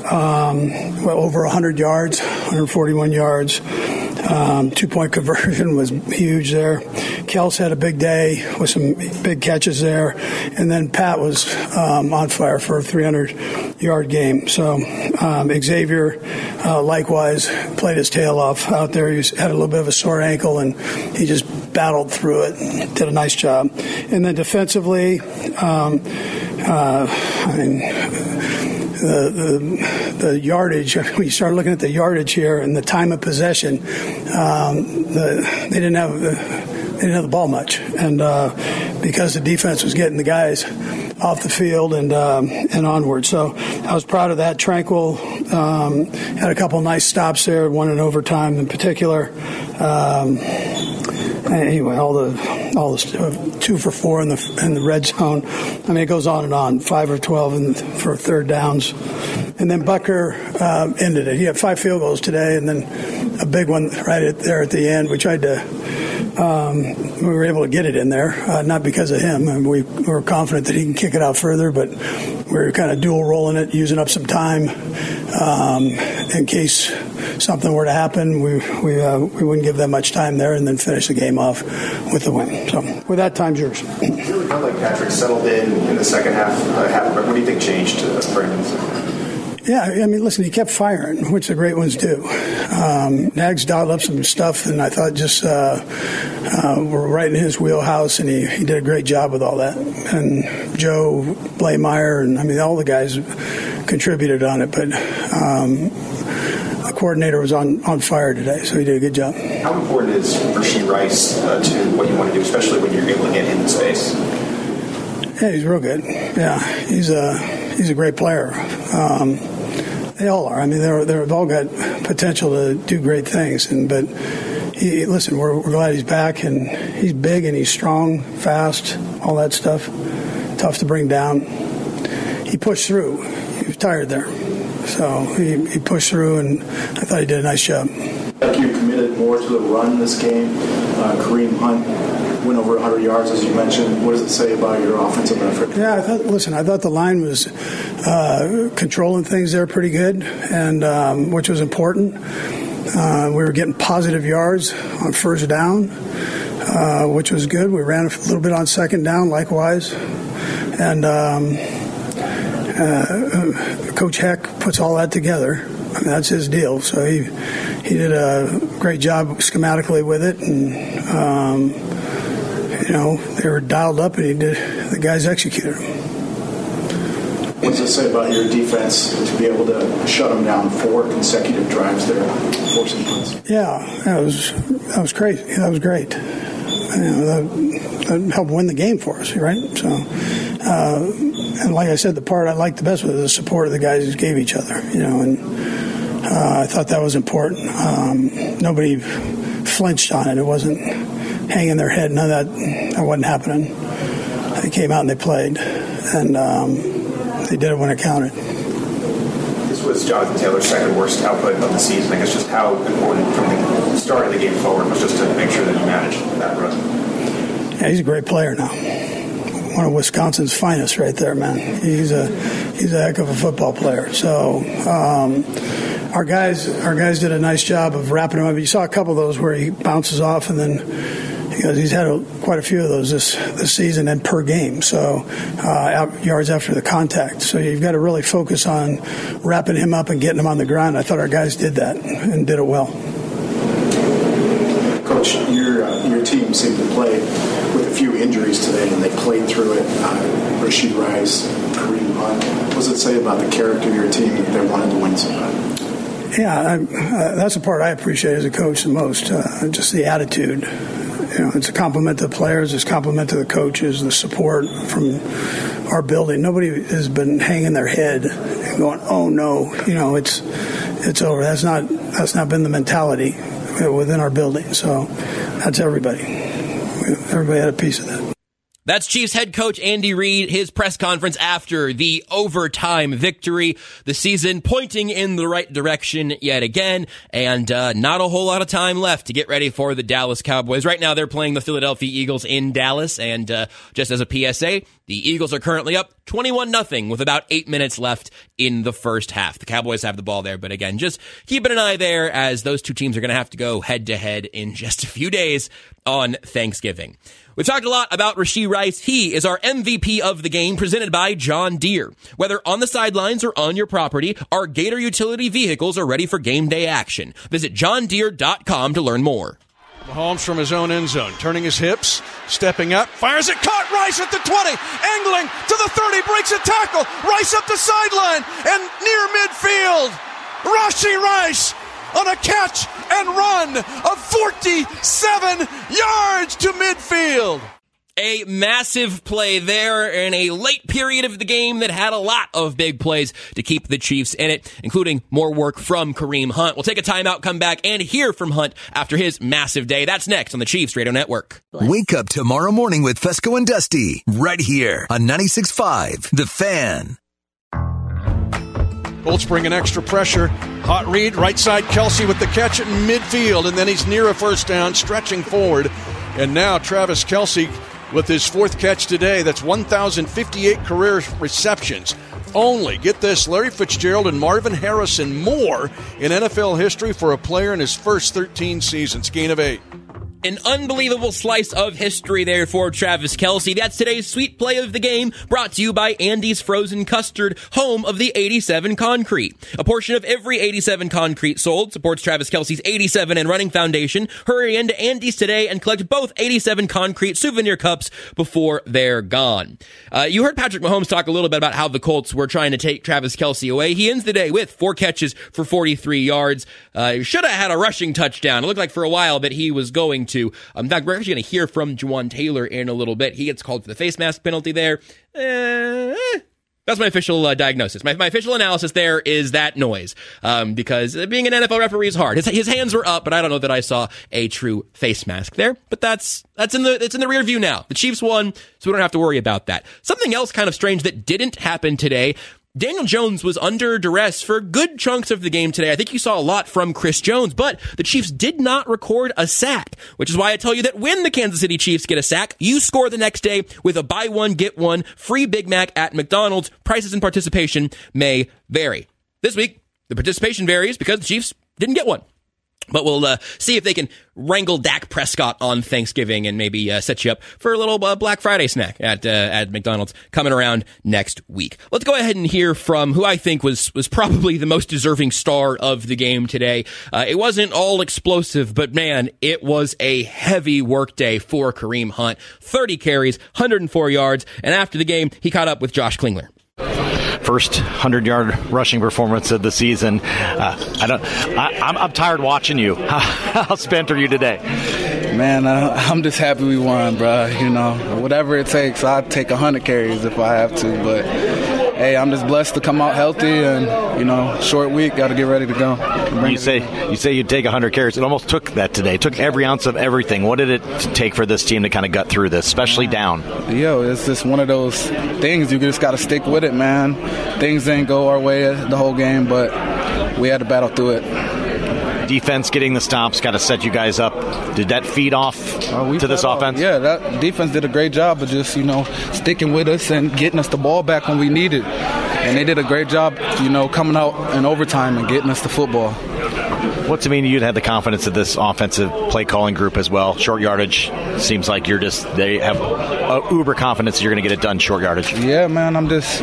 over 100 yards, 141 yards. 2-point conversion was huge there. Kels had a big day with some big catches there. And then Pat was on fire for a 300-yard game. So Xavier, likewise, played his tail off out there. He had a little bit of a sore ankle, and he just battled through it and did a nice job. And then defensively, the yardage, when you start looking at the yardage here and the time of possession, they didn't have the ball much, and because the defense was getting the guys off the field and onward. So I was proud of that. Tranquil had a couple nice stops there, one in overtime in particular. Anyway, all the 2 for 4 in the red zone. I mean, it goes on and on. 5 or 12 for third downs, and then Bucker ended it. He had 5 field goals today, and then a big one right there at the end. We tried to. We were able to get it in there, not because of him. I mean, we were confident that he can kick it out further, but we were kind of dual rolling it, using up some time in case something were to happen. We wouldn't give them much time there, and then finish the game off with the win. So with that, time's yours. It really felt like Patrick settled in the second half. What do you think changed for him? Yeah, I mean, listen, he kept firing, which the great ones do. Nags dialed up some stuff, and I thought just we're right in his wheelhouse, and he did a great job with all that. And Joe Blameyer, and I mean, all the guys contributed on it, but the coordinator was on fire today, so he did a good job. How important is Rashee Rice to what you want to do, especially when you're able to get him in space? Yeah, he's real good. Yeah, he's a great player. They all are. I mean, they've all got potential to do great things. But we're glad he's back, and he's big and he's strong, fast, all that stuff. Tough to bring down. He pushed through. He was tired there, so he pushed through, and I thought he did a nice job. You committed more to the run this game. Kareem Hunt went over 100 yards, as you mentioned. What does it say about your offensive effort? Yeah, I thought the line was controlling things there pretty good, and which was important. We were getting positive yards on first down, which was good. We ran a little bit on second down, likewise. And Coach Heck puts all that together. I mean, that's his deal. So he did a great job schematically with it, and they were dialed up, and the guys executed them. What does it say about your defense to be able to shut them down 4 consecutive drives there, forcing punts? Yeah, that was crazy. That was great. That helped win the game for us, right? So, and like I said, the part I liked the best was the support of the guys who gave each other, and I thought that was important. Nobody flinched on it. It wasn't hanging their head. None of that wasn't happening. They came out and they played, and they did it when it counted. This was Jonathan Taylor's second worst output of the season. I guess just how important from the start of the game forward was just to make sure that you managed that run. Yeah, he's a great player now. One of Wisconsin's finest right there, man. He's a heck of a football player. So our guys did a nice job of wrapping him up. You saw a couple of those where he bounces off, and then he's had quite a few of those this season and per game. So yards after the contact. So you've got to really focus on wrapping him up and getting him on the ground. I thought our guys did that and did it well. Coach, your team seemed to play with a few injuries today, and they played through it. Rashee Rice, Kareem Hunt. What does it say about the character of your team that they wanted to win so bad? Yeah, that's the part I appreciate as a coach the most, just the attitude. It's a compliment to the players, it's a compliment to the coaches, the support from our building. Nobody has been hanging their head and going, "Oh no, it's over." That's not been the mentality within our building. So that's everybody. Everybody had a piece of that. That's Chiefs head coach Andy Reid, his press conference after the overtime victory. The season pointing in the right direction yet again, and not a whole lot of time left to get ready for the Dallas Cowboys. Right now they're playing the Philadelphia Eagles in Dallas, and just as a PSA, the Eagles are currently up 21-0 with about 8 minutes left in the first half. The Cowboys have the ball there, but again, just keeping an eye there as those two teams are going to have to go head-to-head in just a few days on Thanksgiving. We've talked a lot about Rashee Rice. He is our MVP of the game, presented by John Deere. Whether on the sidelines or on your property, our Gator utility vehicles are ready for game day action. Visit johndeere.com to learn more. Mahomes from his own end zone, turning his hips, stepping up, fires it, caught Rice at the 20, angling to the 30, breaks a tackle, Rice up the sideline, and near midfield, Rashee Rice on a catch and run of 47 yards to midfield. A massive play there in a late period of the game that had a lot of big plays to keep the Chiefs in it, including more work from Kareem Hunt. We'll take a timeout, come back, and hear from Hunt after his massive day. That's next on the Chiefs Radio Network. Wake up tomorrow morning with Fesco and Dusty, right here on 96.5 The Fan. Colts bringing extra pressure. Hot read, right side, Kelce with the catch at midfield, and then he's near a first down, stretching forward. And now Travis Kelce with his fourth catch today. That's 1,058 career receptions. Only, get this, Larry Fitzgerald and Marvin Harrison more in NFL history for a player in his first 13 seasons. Gain of 8. An unbelievable slice of history there for Travis Kelce. That's today's sweet play of the game, brought to you by Andy's Frozen Custard, home of the 87 Concrete. A portion of every 87 Concrete sold supports Travis Kelce's 87 and Running Foundation. Hurry into Andy's today and collect both 87 Concrete souvenir cups before they're gone. You heard Patrick Mahomes talk a little bit about how the Colts were trying to take Travis Kelce away. He ends the day with 4 catches for 43 yards. Should have had a rushing touchdown. It looked like for a while that he was going to. In fact, we're actually going to hear from Juwan Taylor in a little bit. He gets called for the face mask penalty there. That's my official diagnosis. My official analysis there is that noise, because being an NFL referee is hard. His hands were up, but I don't know that I saw a true face mask there. But it's in the rear view now. The Chiefs won, so we don't have to worry about that. Something else kind of strange that didn't happen today. Daniel Jones was under duress for good chunks of the game today. I think you saw a lot from Chris Jones, but the Chiefs did not record a sack, which is why I tell you that when the Kansas City Chiefs get a sack, you score the next day with a buy one, get one free Big Mac at McDonald's. Prices and participation may vary. This week, the participation varies because the Chiefs didn't get one. But we'll see if they can wrangle Dak Prescott on Thanksgiving and maybe set you up for a little Black Friday snack at McDonald's coming around next week. Let's go ahead and hear from who I think was probably the most deserving star of the game today. It wasn't all explosive, but man, it was a heavy work day for Kareem Hunt. 30 carries, 104 yards, and after the game, he caught up with Josh Klingler. first 100-yard rushing performance of the season. I'm tired watching you. How spent are you today? Man, I'm just happy we won, bro. You know, whatever it takes, I'll take 100 carries if I have to. But, hey, I'm just blessed to come out healthy and, you know, short week, got to get ready to go. You say you'd take 100 carries. It almost took that today. It took every ounce of everything. What did it take for this team to kind of gut through this, especially down? It's just one of those things. You just got to stick with it, man. Things didn't go our way the whole game, but we had to battle through it. Defense getting the stops got to set you guys up. Did that feed off to this offense? Yeah, that defense did a great job of just, sticking with us and getting us the ball back when we need it. And they did a great job, coming out in overtime and getting us the football. What's it mean to you to have the confidence of this offensive play calling group as well? Short yardage seems like they have uber confidence that you're going to get it done short yardage. Yeah, man, I'm just,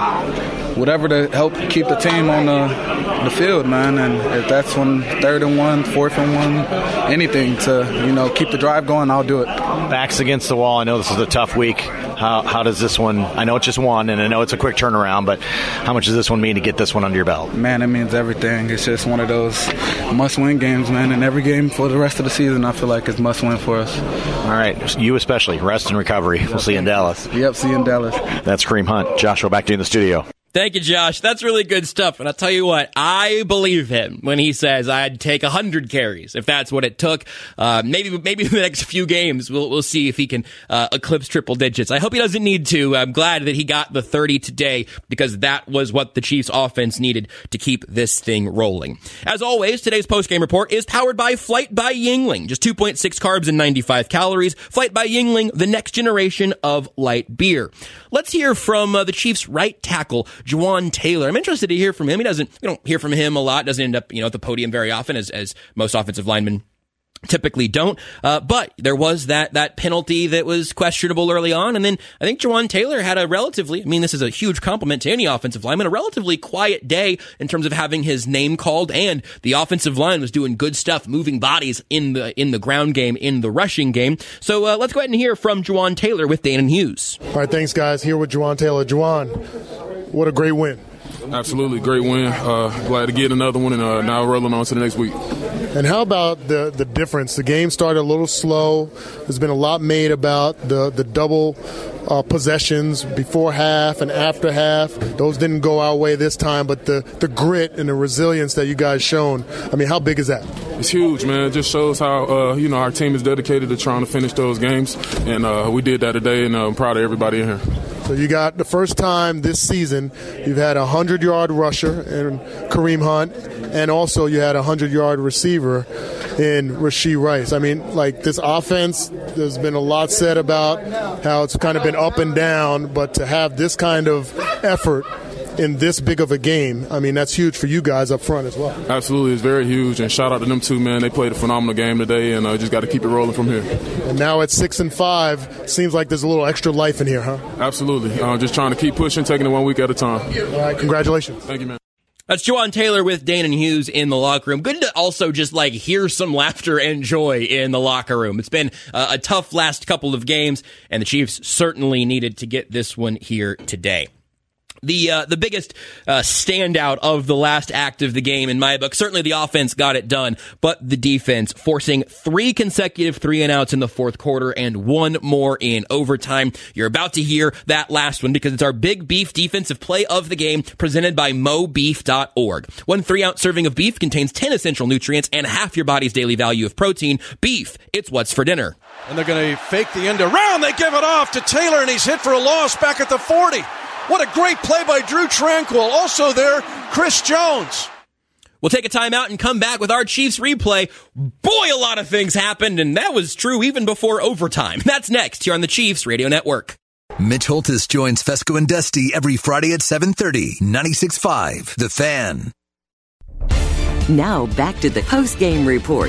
whatever to help keep the team on the field, man. And if that's on 3rd and 1, 4th and 1, anything to, keep the drive going, I'll do it. Backs against the wall. I know this is a tough week. How does this one, I know it's just one, and I know it's a quick turnaround, but how much does this one mean to get this one under your belt? Man, it means everything. It's just one of those must-win games, man. And every game for the rest of the season, I feel like it's must-win for us. All right, you especially. Rest and recovery. We'll see you in Dallas. Yep, see you in Dallas. That's Kareem Hunt. Joshua, back to you in the studio. Thank you, Josh. That's really good stuff. And I'll tell you what, I believe him when he says I'd take 100 carries if that's what it took. Maybe the next few games we'll see if he can eclipse triple digits. I hope he doesn't need to. I'm glad that he got the 30 today because that was what the Chiefs offense needed to keep this thing rolling. As always, today's postgame report is powered by Flight by Yuengling. Just 2.6 carbs and 95 calories. Flight by Yuengling, the next generation of light beer. Let's hear from the Chiefs' right tackle, Jawaan Taylor. I'm interested to hear from him. We don't hear from him a lot. Doesn't end up, at the podium very often as most offensive linemen typically don't. But there was that penalty that was questionable early on. And then I think Jawaan Taylor had a relatively, this is a huge compliment to any offensive lineman, a relatively quiet day in terms of having his name called. And the offensive line was doing good stuff, moving bodies in the ground game, in the rushing game. So let's go ahead and hear from Jawaan Taylor with Danon Hughes. All right, thanks, guys. Here with Jawaan Taylor. Jawaan, what a great win. Absolutely, great win. Glad to get another one, and now rolling on to the next week. And how about the difference? The game started a little slow. There's been a lot made about the double possessions before half and after half. Those didn't go our way this time, but the grit and the resilience that you guys shown, how big is that? It's huge, man. It just shows how, our team is dedicated to trying to finish those games, and we did that today, and I'm proud of everybody in here. So you got the first time this season you've had a 100-yard rusher in Kareem Hunt, and also you had a 100-yard receiver in Rashee Rice. This offense, there's been a lot said about how it's kind of been up and down, but to have this kind of effort in this big of a game, that's huge for you guys up front as well. Absolutely, it's very huge, and shout out to them too, man. They played a phenomenal game today, and just got to keep it rolling from here. And now at 6-5, seems like there's a little extra life in here, huh? Absolutely, just trying to keep pushing, taking it 1 week at a time. All right, congratulations. Thank you, man. That's Jawaan Taylor with Danon Hughes in the locker room. Good to also just hear some laughter and joy in the locker room. It's been a tough last couple of games, and the Chiefs certainly needed to get this one here today. The biggest standout of the last act of the game in my book, certainly the offense got it done, but the defense forcing 3 consecutive 3-and-outs in the fourth quarter and 1 more in overtime. You're about to hear that last one because it's our Big Beef defensive play of the game presented by mobeef.org. 1 3-ounce serving of beef contains 10 essential nutrients and half your body's daily value of protein. Beef, it's what's for dinner. And they're going to fake the end around. They give it off to Taylor, and he's hit for a loss back at the 40. What a great play by Drew Tranquill. Also there, Chris Jones. We'll take a timeout and come back with our Chiefs replay. Boy, a lot of things happened, and that was true even before overtime. That's next here on the Chiefs Radio Network. Mitch Holthus joins Fesco and Dusty every Friday at 7:30, 96.5 The Fan. Now back to the post-game report.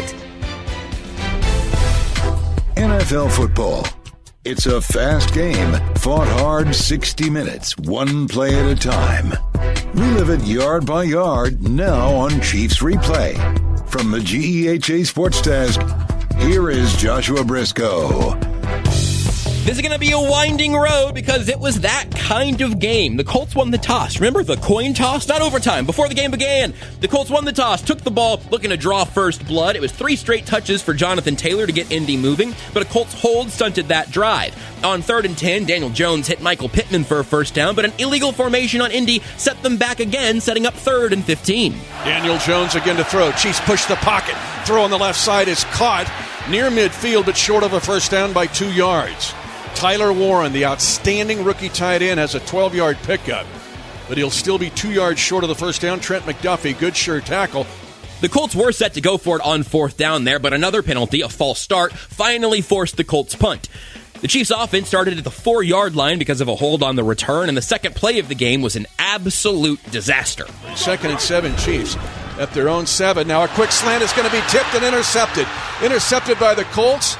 NFL football. It's a fast game, fought hard 60 minutes, one play at a time. Relive it yard by yard now on Chiefs Replay. From the GEHA Sports Desk, here is Joshua Briscoe. This is going to be a winding road because it was that kind of game. The Colts won the toss. Remember the coin toss? Not overtime. Before the game began, the Colts won the toss, took the ball, looking to draw first blood. It was 3 straight touches for Jonathan Taylor to get Indy moving, but a Colts hold stunted that drive. On 3rd and 10, Daniel Jones hit Michael Pittman for a first down, but an illegal formation on Indy set them back again, setting up 3rd and 15. Daniel Jones again to throw. Chiefs push the pocket. Throw on the left side is caught near midfield, but short of a first down by 2 yards. Tyler Warren, the outstanding rookie tight end, has a 12-yard pickup, but he'll still be 2 yards short of the first down. Trent McDuffie, good sure tackle. The Colts were set to go for it on 4th down there, but another penalty, a false start, finally forced the Colts punt. The Chiefs' offense started at the 4-yard line because of a hold on the return, and the second play of the game was an absolute disaster. 2nd and 7 Chiefs at their own 7. Now a quick slant is going to be tipped and intercepted. Intercepted by the Colts.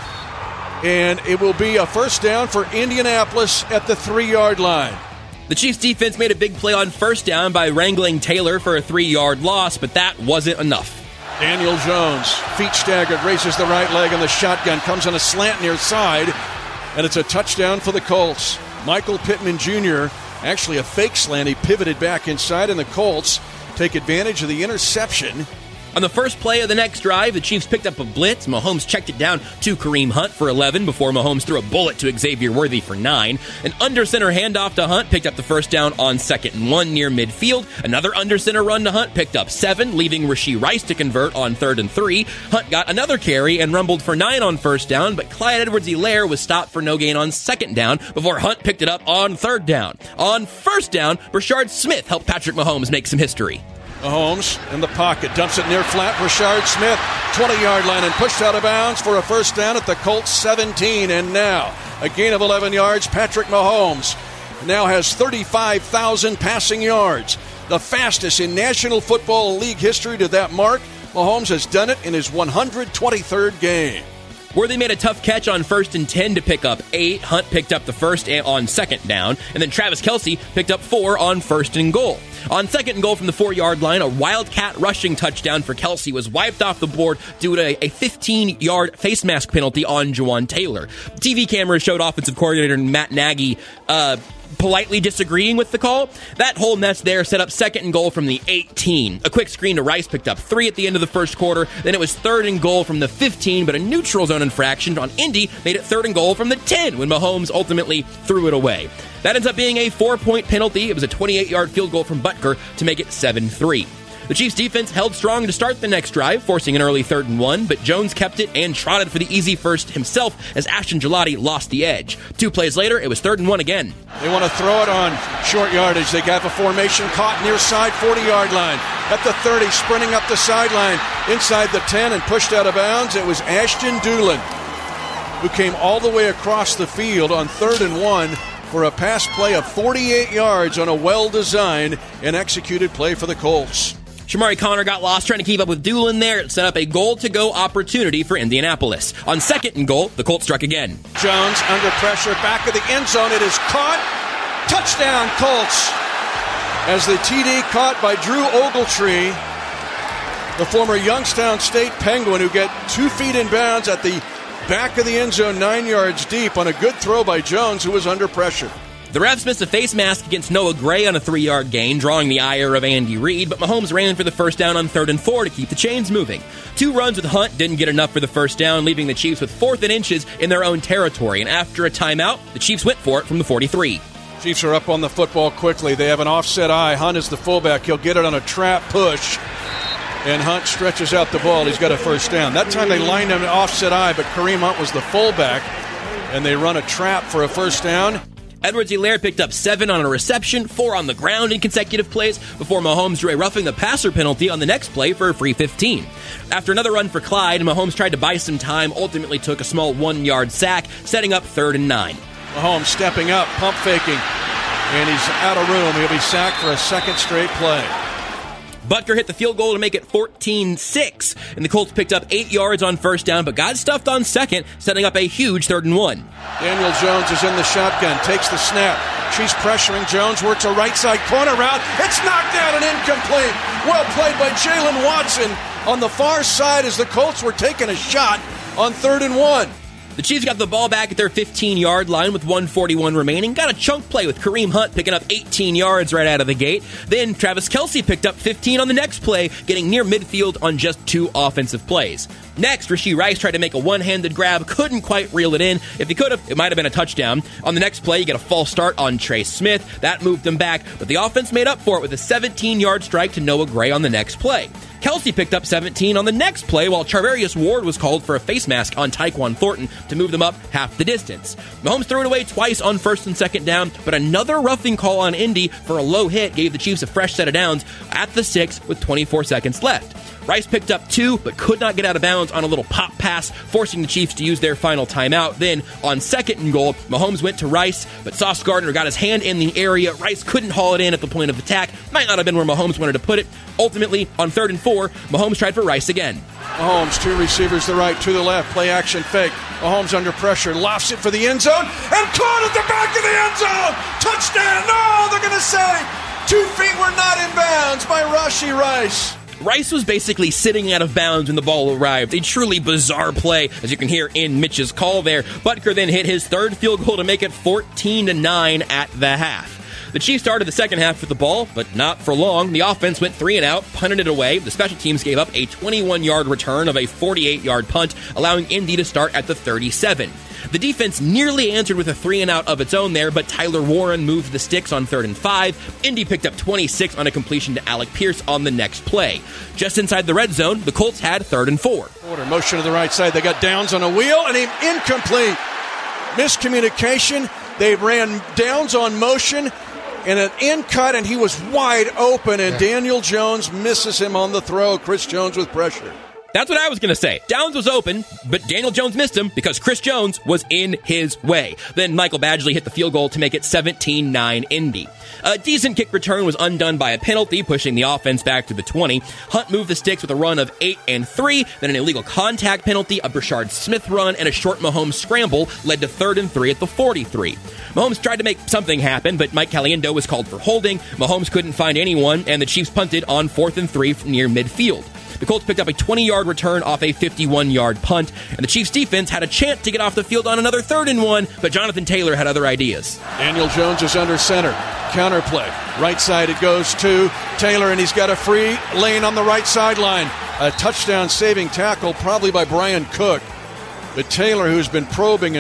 And it will be a first down for Indianapolis at the 3-yard line. The Chiefs' defense made a big play on first down by wrangling Taylor for a 3-yard loss, but that wasn't enough. Daniel Jones, feet staggered, raises the right leg in the shotgun, comes on a slant near side, and it's a touchdown for the Colts. Michael Pittman Jr., actually a fake slant, he pivoted back inside, and the Colts take advantage of the interception. On the first play of the next drive, the Chiefs picked up a blitz. Mahomes checked it down to Kareem Hunt for 11 before Mahomes threw a bullet to Xavier Worthy for 9. An under-center handoff to Hunt picked up the first down on 2nd and 1 near midfield. Another under-center run to Hunt picked up 7, leaving Rashee Rice to convert on 3rd and 3. Hunt got another carry and rumbled for 9 on first down, but Clyde Edwards-Helaire was stopped for no gain on 2nd down before Hunt picked it up on 3rd down. On first down, Rashard Smith helped Patrick Mahomes make some history. Mahomes in the pocket, dumps it near flat. Rashard Smith, 20-yard line and pushed out of bounds for a first down at the Colts 17. And now a gain of 11 yards. Patrick Mahomes now has 35,000 passing yards, the fastest in National Football League history to that mark. Mahomes has done it in his 123rd game. Worthy made a tough catch on 1st and 10 to pick up 8. Hunt picked up the first on 2nd down. And then Travis Kelce picked up 4 on 1st and goal. On 2nd and goal from the 4-yard line, a Wildcat rushing touchdown for Kelce was wiped off the board due to a 15-yard face mask penalty on Juwan Taylor. TV cameras showed offensive coordinator Matt Nagy politely disagreeing with the call. That whole mess there set up 2nd and goal from the 18. A quick screen to Rice picked up 3 at the end of the first quarter. Then it was 3rd and goal from the 15, but a neutral zone infraction on Indy made it 3rd and goal from the 10 when Mahomes ultimately threw it away. That ends up being a 4-point penalty. It was a 28-yard field goal from Butker to make it 7-3. The Chiefs' defense held strong to start the next drive, forcing an early 3rd and 1, but Jones kept it and trotted for the easy first himself as Ashton Gelati lost the edge. 2 plays later, it was 3rd and 1 again. They want to throw it on short yardage. They got the formation caught near side 40-yard line. At the 30, sprinting up the sideline, inside the 10 and pushed out of bounds. It was Ashton Dulin who came all the way across the field on 3rd and 1 for a pass play of 48 yards on a well-designed and executed play for the Colts. Shamari Connor got lost trying to keep up with Dulin there. It set up a goal-to-go opportunity for Indianapolis. On 2nd and goal, the Colts struck again. Jones under pressure, back of the end zone. It is caught. Touchdown, Colts. As the TD caught by Drew Ogletree, the former Youngstown State Penguin, who got 2 feet in bounds at the back of the end zone, 9 yards deep on a good throw by Jones, who was under pressure. The refs missed a face mask against Noah Gray on a 3-yard gain, drawing the ire of Andy Reid, but Mahomes ran for the first down on 3rd and 4 to keep the chains moving. 2 runs with Hunt didn't get enough for the first down, leaving the Chiefs with 4th and inches in their own territory, and after a timeout, the Chiefs went for it from the 43. Chiefs are up on the football quickly. They have an offset eye. Hunt is the fullback. He'll get it on a trap push, and Hunt stretches out the ball. He's got a first down. That time they lined him offset eye, but Kareem Hunt was the fullback, and they run a trap for a first down. Edwards-Helaire picked up 7 on a reception, 4 on the ground in consecutive plays before Mahomes drew a roughing the passer penalty on the next play for a free 15. After another run for Clyde, Mahomes tried to buy some time, ultimately took a small 1-yard sack, setting up 3rd and 9. Mahomes stepping up, pump faking, and he's out of room. He'll be sacked for a 2nd straight play. Butker hit the field goal to make it 14-6, and the Colts picked up 8 yards on first down, but got stuffed on 2nd, setting up a huge 3rd and 1. Daniel Jones is in the shotgun, takes the snap. She's pressuring Jones, works a right side corner route. It's knocked down and incomplete. Well played by Jalen Watson on the far side as the Colts were taking a shot on 3rd and 1. The Chiefs got the ball back at their 15-yard line with 1:41 remaining. Got a chunk play with Kareem Hunt picking up 18 yards right out of the gate. Then Travis Kelce picked up 15 on the next play, getting near midfield on just 2 offensive plays. Next, Rashee Rice tried to make a one-handed grab, couldn't quite reel it in. If he could have, it might have been a touchdown. On the next play, you get a false start on Trey Smith. That moved them back, but the offense made up for it with a 17-yard strike to Noah Gray on the next play. Kelce picked up 17 on the next play, while Charvarius Ward was called for a face mask on Tyquan Thornton to move them up half the distance. Mahomes threw it away twice on 1st and 2nd down, but another roughing call on Indy for a low hit gave the Chiefs a fresh set of downs at the 6 with 24 seconds left. Rice picked up 2, but could not get out of bounds on a little pop pass, forcing the Chiefs to use their final timeout. Then, on 2nd and goal, Mahomes went to Rice, but Sauce Gardner got his hand in the area. Rice couldn't haul it in at the point of attack. Might not have been where Mahomes wanted to put it. Ultimately, on 3rd and 4, Mahomes tried for Rice again. Mahomes, 2 receivers, the right, to the left, play action fake. Mahomes under pressure, lofts it for the end zone, and caught at the back of the end zone! Touchdown! No, they're going to say 2 feet were not in bounds by Rashee Rice. Rice was basically sitting out of bounds when the ball arrived. A truly bizarre play, as you can hear in Mitch's call there. Butker then hit his 3rd field goal to make it 14-9 at the half. The Chiefs started the second half with the ball, but not for long. The offense went 3 and out, punted it away. The special teams gave up a 21-yard return of a 48-yard punt, allowing Indy to start at the 37. The defense nearly answered with a 3 and out of its own there, but Tyler Warren moved the sticks on 3rd and 5. Indy picked up 26 on a completion to Alec Pierce on the next play. Just inside the red zone, the Colts had 3rd and 4. Order motion to the right side. They got Downs on a wheel, and incomplete. Miscommunication. They ran Downs on motion, and an in cut, and he was wide open, and Daniel Jones misses him on the throw. Chris Jones with pressure. That's what I was going to say. Downs was open, but Daniel Jones missed him because Chris Jones was in his way. Then Michael Badgley hit the field goal to make it 17-9 Indy. A decent kick return was undone by a penalty, pushing the offense back to the 20. Hunt moved the sticks with a run of 8 and 3, then an illegal contact penalty, a Brashard Smith run, and a short Mahomes scramble led to 3rd and 3 at the 43. Mahomes tried to make something happen, but Mike Caliendo was called for holding. Mahomes couldn't find anyone, and the Chiefs punted on 4th and 3 from near midfield. The Colts picked up a 20-yard return off a 51-yard punt, and the Chiefs' defense had a chance to get off the field on another 3rd and 1, but Jonathan Taylor had other ideas. Daniel Jones is under center. Counterplay. Right side it goes to Taylor, and he's got a free lane on the right sideline. A touchdown-saving tackle probably by Brian Cook. But Taylor, who's been probing,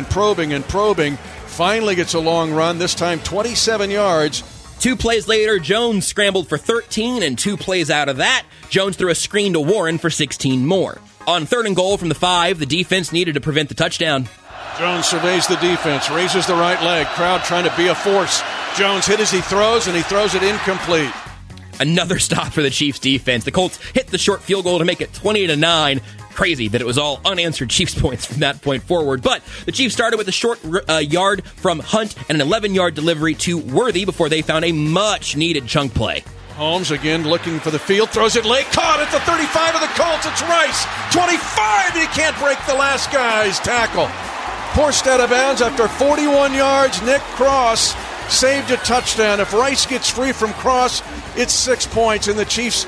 finally gets a long run, this time 27 yards. 2 plays later, Jones scrambled for 13, and 2 plays out of that, Jones threw a screen to Warren for 16 more. On 3rd and goal from the 5, the defense needed to prevent the touchdown. Jones surveys the defense, raises the right leg, crowd trying to be a force. Jones hit as he throws, and he throws it incomplete. Another stop for the Chiefs defense. The Colts hit the short field goal to make it 20-9. Crazy that it was all unanswered Chiefs points from that point forward. But the Chiefs started with a short yard from Hunt and an 11-yard delivery to Worthy before they found a much-needed chunk play. Holmes again looking for the field, throws it late, caught at the 35 of the Colts. It's Rice, 25, and he can't break the last guy's tackle. Forced out of bounds after 41 yards. Nick Cross saved a touchdown. If Rice gets free from Cross, it's 6 points, and the Chiefs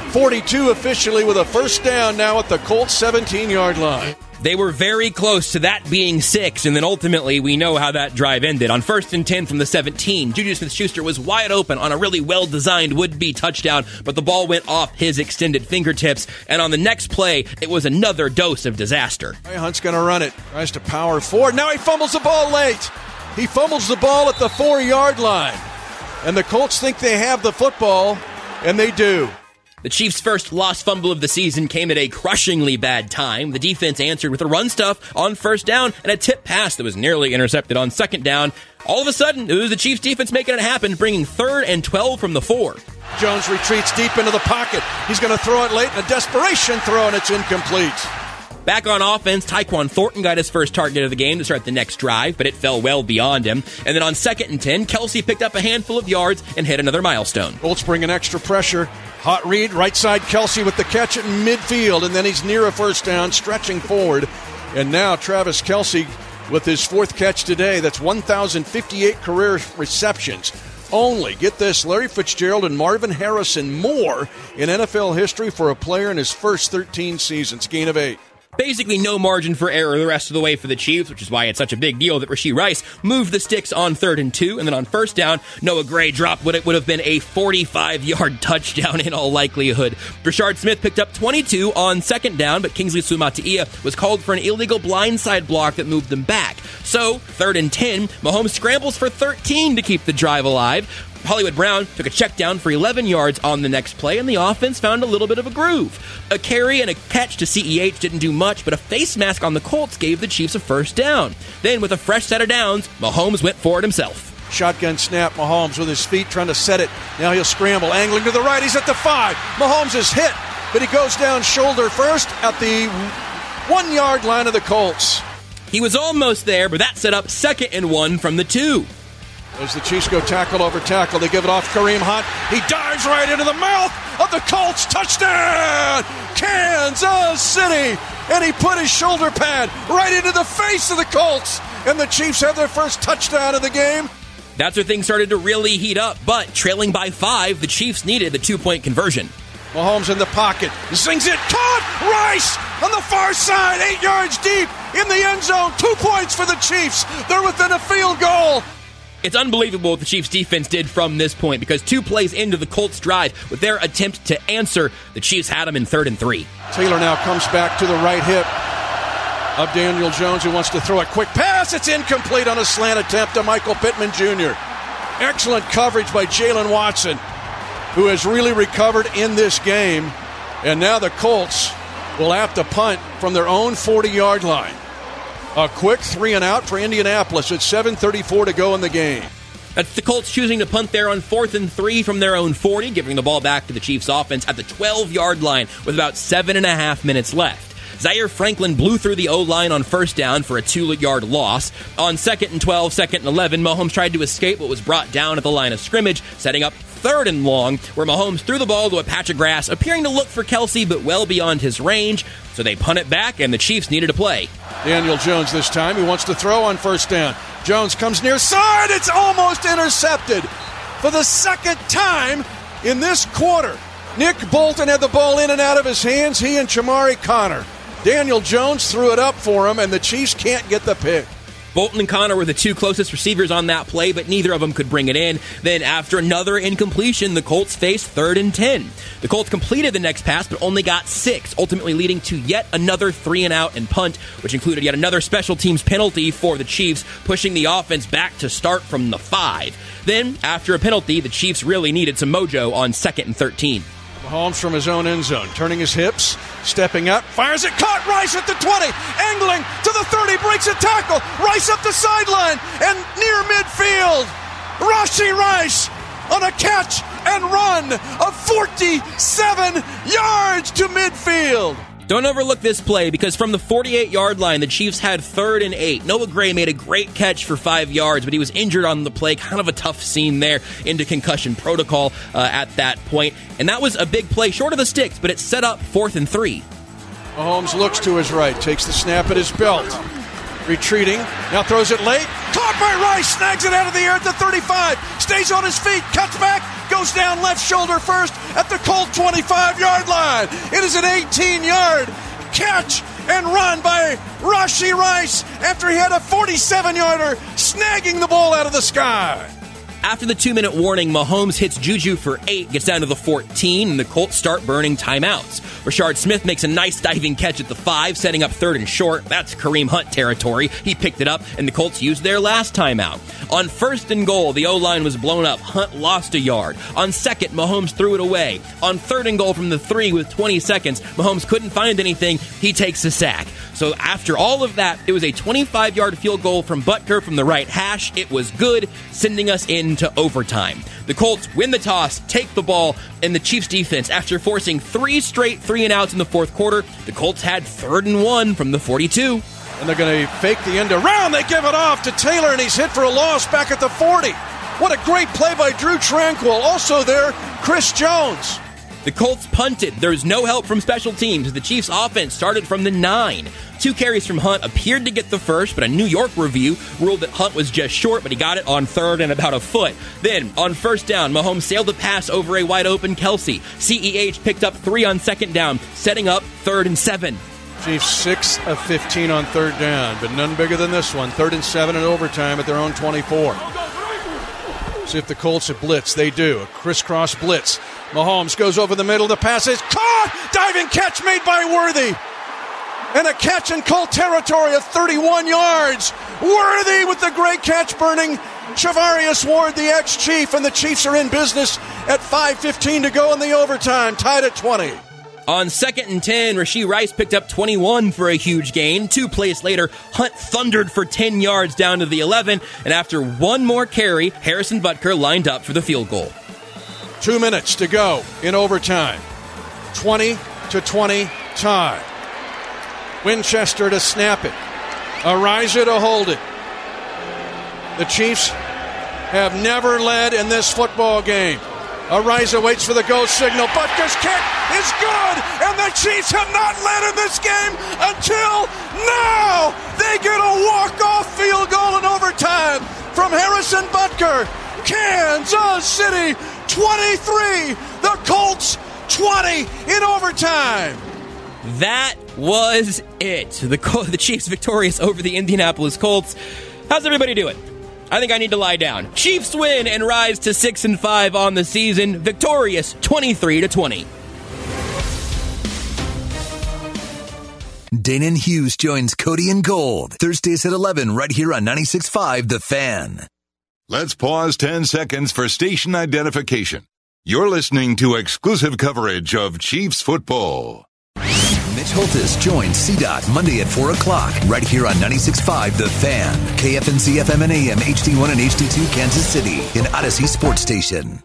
42 officially with a first down now at the Colts 17-yard line. They were very close to that being 6, and then ultimately we know how that drive ended. On 1st and 10 from the 17, Juju Smith-Schuster was wide open on a really well-designed would-be touchdown, but the ball went off his extended fingertips, and on the next play, it was another dose of disaster. Hunt's going to run it, tries to power forward. Now he fumbles the ball late. He fumbles the ball at the 4-yard line, and the Colts think they have the football, and they do. The Chiefs' first lost fumble of the season came at a crushingly bad time. The defense answered with a run stuff on 1st down and a tip pass that was nearly intercepted on 2nd down. All of a sudden, it was the Chiefs' defense making it happen, bringing 3rd and 12 from the 4. Jones retreats deep into the pocket. He's going to throw it late in a desperation throw, and it's incomplete. Back on offense, Tyquan Thornton got his first target of the game to start the next drive, but it fell well beyond him. And then on 2nd and 10, Kelce picked up a handful of yards and hit another milestone. Colts bringing extra pressure. Hot read, right side Kelce with the catch at midfield, and then he's near a first down, stretching forward. And now Travis Kelce with his 4th catch today. That's 1,058 career receptions. Only, get this, Larry Fitzgerald and Marvin Harrison more in NFL history for a player in his first 13 seasons. Gain of 8. Basically no margin for error the rest of the way for the Chiefs, which is why it's such a big deal that Rashee Rice moved the sticks on 3rd and 2, and then on first down, Noah Gray dropped what it would have been a 45-yard touchdown in all likelihood. Rashard Smith picked up 22 on 2nd down, but Kingsley Suamataia was called for an illegal blindside block that moved them back. So, 3rd and 10, Mahomes scrambles for 13 to keep the drive alive. Hollywood Brown took a check down for 11 yards on the next play, and the offense found a little bit of a groove. A carry and a catch to CEH didn't do much, but a face mask on the Colts gave the Chiefs a first down. Then, with a fresh set of downs, Mahomes went for it himself. Shotgun snap, Mahomes with his feet trying to set it. Now he'll scramble, angling to the right. He's at the 5. Mahomes is hit, but he goes down shoulder first at the 1-yard line of the Colts. He was almost there, but that set up 2nd and 1 from the 2. As the Chiefs go tackle over tackle, they give it off Kareem Hunt. He dives right into the mouth of the Colts. Touchdown! Kansas City! And he put his shoulder pad right into the face of the Colts. And the Chiefs have their first touchdown of the game. That's where things started to really heat up, but trailing by 5, the Chiefs needed the 2-point conversion. Mahomes in the pocket, zings it, caught! Rice on the far side, 8 yards deep in the end zone. 2 points for the Chiefs. They're within a field goal. It's unbelievable what the Chiefs' defense did from this point, because 2 plays into the Colts' drive, with their attempt to answer, the Chiefs had them in 3rd and 3. Taylor now comes back to the right hip of Daniel Jones, who wants to throw a quick pass. It's incomplete on a slant attempt to Michael Pittman Jr. Excellent coverage by Jalen Watson, who has really recovered in this game. And now the Colts will have to punt from their own 40-yard line. A quick 3-and-out for Indianapolis at 7:34 to go in the game. That's the Colts choosing to punt there on 4th and 3 from their own 40, giving the ball back to the Chiefs offense at the 12-yard line with about 7.5 minutes left. Zaire Franklin blew through the O-line on first down for a 2-yard loss. On 2nd and 12, 2nd and 11, Mahomes tried to escape but was brought down at the line of scrimmage, setting up 3rd and long, where Mahomes threw the ball to a patch of grass, appearing to look for Kelsey, but well beyond his range. So they punt it back, and the Chiefs needed a play. Daniel Jones this time. He wants to throw on first down. Jones comes near side. It's almost intercepted for the 2nd time in this quarter. Nick Bolton had the ball in and out of his hands. He and Chamari Connor. Daniel Jones threw it up for him, and the Chiefs can't get the pick. Bolton and Connor were the 2 closest receivers on that play, but neither of them could bring it in. Then, after another incompletion, the Colts faced 3rd and 10. The Colts completed the next pass, but only got 6, ultimately leading to yet another 3-and-out and punt, which included yet another special teams penalty for the Chiefs, pushing the offense back to start from the 5. Then, after a penalty, the Chiefs really needed some mojo on 2nd and 13. Mahomes from his own end zone, turning his hips, stepping up, fires it, caught Rice at the 20, angling to the 30, breaks a tackle, Rice up the sideline, and near midfield, Rashee Rice on a catch and run of 47 yards to midfield. Don't overlook this play, because from the 48-yard line, the Chiefs had 3rd and 8. Noah Gray made a great catch for 5 yards, but he was injured on the play. Kind of a tough scene there, into concussion protocol at that point. And that was a big play, short of the sticks, but it set up 4th and 3. Mahomes looks to his right, takes the snap at his belt. Retreating, now throws it late. Caught by Rice, snags it out of the air at the 35. Stays on his feet, cuts back, goes down left shoulder first at the Colt 25-yard line. It is an 18-yard catch and run by Rashee Rice after he had a 47-yarder snagging the ball out of the sky. After the 2-minute warning, Mahomes hits Juju for 8, gets down to the 14, and the Colts start burning timeouts. Rashard Smith makes a nice diving catch at the 5, setting up 3rd and short. That's Kareem Hunt territory. He picked it up, and the Colts used their last timeout. On 1st and goal, the O-line was blown up. Hunt lost a yard. On 2nd, Mahomes threw it away. On 3rd and goal from the 3 with 20 seconds, Mahomes couldn't find anything. He takes a sack. So after all of that, it was a 25-yard field goal from Butker from the right hash. It was good, sending us into overtime. The Colts win the toss, take the ball, and the Chiefs defense, after forcing 3 straight 3-and-outs in the 4th quarter, the Colts had 3rd and 1 from the 42. And they're going to fake the end around. They give it off to Taylor, and he's hit for a loss back at the 40. What a great play by Drew Tranquill. Also there, Chris Jones. The Colts punted. There was no help from special teams. The Chiefs' offense started from the 9. 2 carries from Hunt appeared to get the first, but a New York review ruled that Hunt was just short, but he got it on 3rd and about a foot. Then, on 1st down, Mahomes sailed the pass over a wide-open Kelsey. CEH picked up 3 on 2nd down, setting up 3rd and 7. Chiefs 6 of 15 on third down, but none bigger than this one. 3rd and 7 in overtime at their own 24. See if the Colts have blitz. They do. A crisscross blitz. Mahomes goes over the middle. The pass is caught. Diving catch made by Worthy. And a catch in Colt territory of 31 yards. Worthy with the great catch, burning Charvarius Ward, the ex-Chief, and the Chiefs are in business at 5:15 to go in the overtime, tied at 20. On 2nd and 10, Rashee Rice picked up 21 for a huge gain. 2 plays later, Hunt thundered for 10 yards down to the 11, and after one more carry, Harrison Butker lined up for the field goal. 2 minutes to go in overtime. 20-20 tie. Winchester to snap it. Araiza to hold it. The Chiefs have never led in this football game. Araiza waits for the go signal. Butker's kick is good, and the Chiefs have not led in this game until now. They get a walk-off field goal in overtime from Harrison Butker. Kansas City 23, the Colts 20 in overtime. That was it. The Chiefs victorious over the Indianapolis Colts. How's everybody doing? I think I need to lie down. Chiefs win and rise to 6-5 on the season, victorious 23-20. Dana and Hughes joins Cody and Gold Thursdays at 11 right here on 96.5 The Fan. Let's pause 10 seconds for station identification. You're listening to exclusive coverage of Chiefs football. Mitch Holthus joins CDOT Monday at 4 o'clock right here on 96.5 The Fan, KFNC FM and AM, HD1 and HD2 Kansas City, an Odyssey sports station.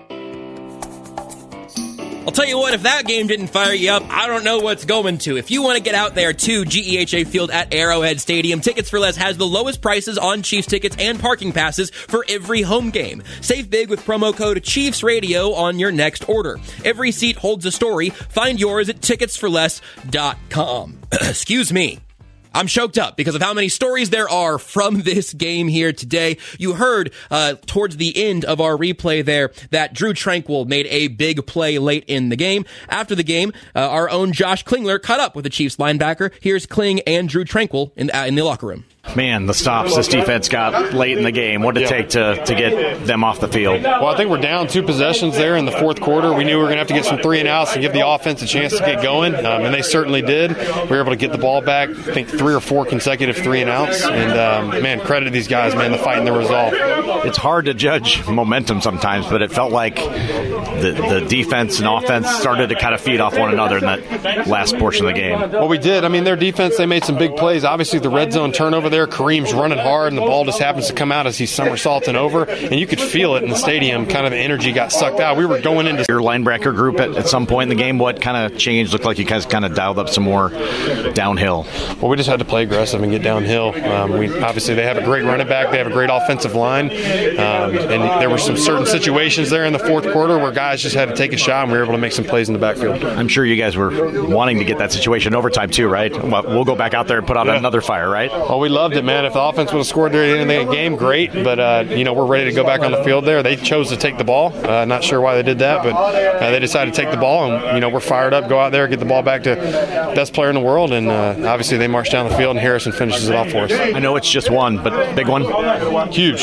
I'll tell you what, if that game didn't fire you up, I don't know what's going to. If you want to get out there to GEHA Field at Arrowhead Stadium, Tickets for Less has the lowest prices on Chiefs tickets and parking passes for every home game. Save big with promo code Chiefs Radio on your next order. Every seat holds a story. Find yours at ticketsforless.com. Excuse me. I'm choked up because of how many stories there are from this game here today. You heard towards the end of our replay there that Drew Tranquill made a big play late in the game. After the game, our own Josh Klingler caught up with the Chiefs linebacker. Here's Kling and Drew Tranquill in the locker room. Man, the stops this defense got late in the game. What did it take to get them off the field? Well, I think we're down 2 possessions there in the fourth quarter. We knew we were going to have to get some 3 and outs and give the offense a chance to get going, and they certainly did. We were able to get the ball back, I think 3 or 4 consecutive 3 and outs. And, man, credit to these guys, man, the fight and the resolve. It's hard to judge momentum sometimes, but it felt like the defense and offense started to kind of feed off one another in that last portion of the game. Well, we did. I mean, their defense, they made some big plays. Obviously, the red zone turnover there, Kareem's running hard, and the ball just happens to come out as he's somersaulting over, and you could feel it in the stadium. Kind of the energy got sucked out. We were going into your linebacker group at some point in the game. What kind of changed? Looked like you guys kind of dialed up some more downhill. Well, we just had to play aggressive and get downhill. Obviously, they have a great running back. They have a great offensive line, and there were some certain situations there in the fourth quarter where guys just had to take a shot, and we were able to make some plays in the backfield. I'm sure you guys were wanting to get that situation in overtime too, right? We'll go back out there and put out another fire, right? Well, we loved it, man. If the offense would have scored there at the end of the game, great. But, we're ready to go back on the field there. They chose to take the ball. Not sure why they did that, but they decided to take the ball. And, we're fired up, go out there, get the ball back to best player in the world. And obviously they march down the field, and Harrison finishes it off for us. I know it's just one, but big one? Huge.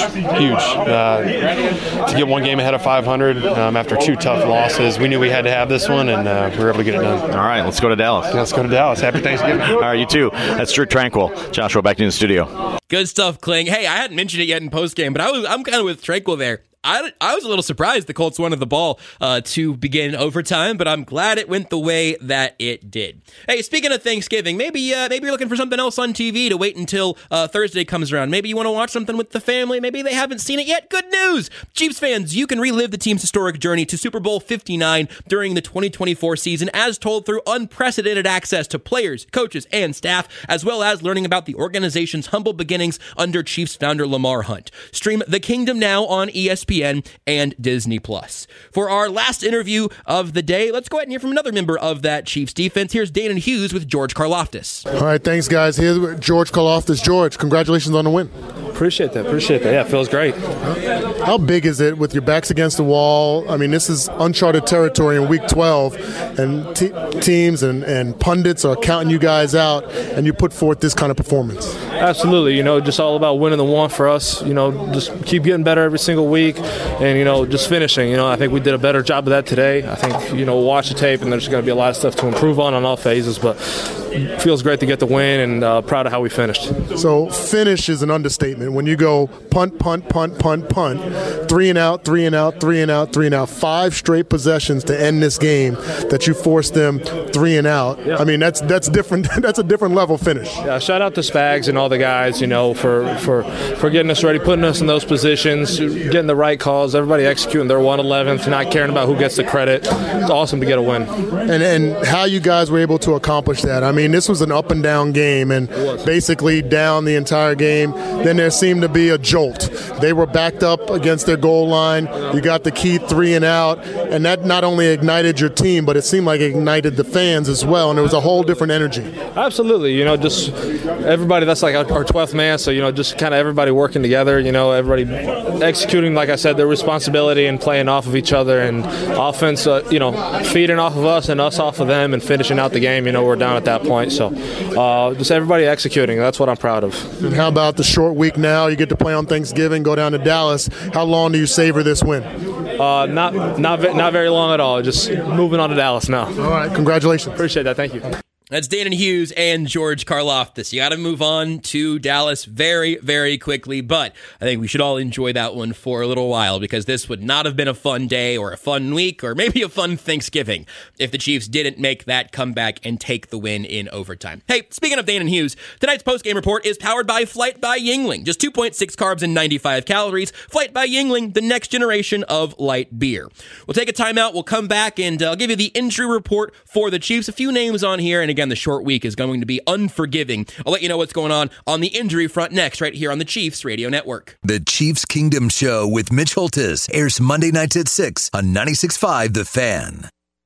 To get one game ahead of 500 after 2 tough losses, we knew we had to have this one, and we were able to get it done. All right, let's go to Dallas. Yeah, let's go to Dallas. Happy Thanksgiving. All right, you too. That's Drew Tranquill. Joshua, back to you in the studio. Good stuff, Kling. Hey, I hadn't mentioned it yet in postgame, but I'm kind of with Tranquill there. I was a little surprised the Colts wanted the ball to begin overtime, but I'm glad it went the way that it did. Hey, speaking of Thanksgiving, maybe you're looking for something else on TV to wait until Thursday comes around. Maybe you want to watch something with the family. Maybe they haven't seen it yet. Good news! Chiefs fans, you can relive the team's historic journey to Super Bowl 59 during the 2024 season, as told through unprecedented access to players, coaches, and staff, as well as learning about the organization's humble beginnings under Chiefs founder Lamar Hunt. Stream The Kingdom now on ESPN and Disney+. For our last interview of the day, let's go ahead and hear from another member of that Chiefs defense. Here's Dana Hughes with George Karlaftis. All right, thanks, guys. Here's George Karlaftis. George, congratulations on the win. Appreciate that. Yeah, it feels great. How big is it with your backs against the wall? I mean, this is uncharted territory in Week 12, and teams and pundits are counting you guys out, and you put forth this kind of performance. Absolutely. Just all about winning the one for us. Just keep getting better every single week, and, just finishing. I think we did a better job of that today. I think, we'll watch the tape, and there's going to be a lot of stuff to improve on all phases, but it feels great to get the win, and proud of how we finished. So finish is an understatement. When you go punt, 3 and out, 3 and out, 3 and out, 3 and out, 5 straight possessions to end this game that you forced them 3 and out. Yeah. I mean, that's different. That's a different level finish. Yeah, shout out to Spags and all the guys, for getting us ready, putting us in those positions, getting the right calls, everybody executing their 111th, not caring about who gets the credit. It's awesome to get a win. And how you guys were able to accomplish that. I mean, this was an up and down game, and basically down the entire game. Then there seemed to be a jolt. They were backed up against their goal line. You got the key 3 and out, and that not only ignited your team, but it seemed like it ignited the fans as well, and it was a whole different energy. Absolutely. Just everybody, that's like our 12th man, so, just kind of everybody working together, everybody executing, like I said, their responsibility and playing off of each other, and offense, feeding off of us and us off of them and finishing out the game. We're down at that point, so just everybody executing. That's what I'm proud of. And how about the short week now? You get to play on Thanksgiving, go down to Dallas. How long do you savor this win? Not very long at all. Just moving on to Dallas now. All right, congratulations. Appreciate that. Thank you. That's Danon Hughes and George Karlaftis. You got to move on to Dallas very, very quickly, but I think we should all enjoy that one for a little while, because this would not have been a fun day or a fun week or maybe a fun Thanksgiving if the Chiefs didn't make that comeback and take the win in overtime. Hey, speaking of Danon Hughes, tonight's postgame report is powered by Flight by Yuengling. Just 2.6 carbs and 95 calories. Flight by Yuengling, the next generation of light beer. We'll take a timeout. We'll come back, and I'll give you the injury report for the Chiefs. A few names on here, and again, the short week is going to be unforgiving. I'll let you know what's going on the injury front next, right here on the Chiefs Radio Network. The Chiefs Kingdom Show with Mitch Holtis airs Monday nights at 6 on 96.5 The Fan.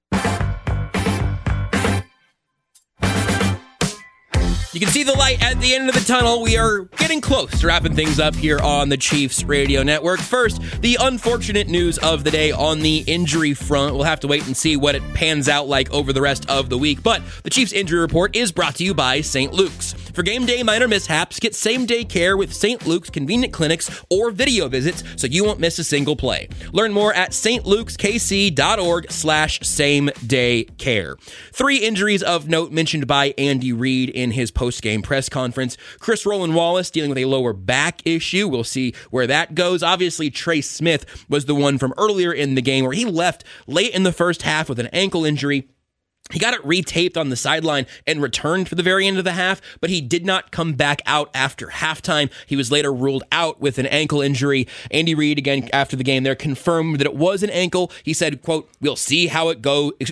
You can see the light at the end of the tunnel. We are getting close to wrapping things up here on the Chiefs Radio Network. First, the unfortunate news of the day on the injury front. We'll have to wait and see what it pans out like over the rest of the week. But the Chiefs injury report is brought to you by St. Luke's. For game day minor mishaps, get same-day care with St. Luke's convenient clinics or video visits so you won't miss a single play. Learn more at stlukeskc.org/same-day-care. 3 injuries of note mentioned by Andy Reid in his post-game press conference. Chris Rowland-Wallace dealing with a lower back issue. We'll see where that goes. Obviously, Trey Smith was the one from earlier in the game where he left late in the first half with an ankle injury. He got it retaped on the sideline and returned for the very end of the half, but he did not come back out after halftime. He was later ruled out with an ankle injury. Andy Reid, again, after the game there, confirmed that it was an ankle. He said, quote, we'll see how it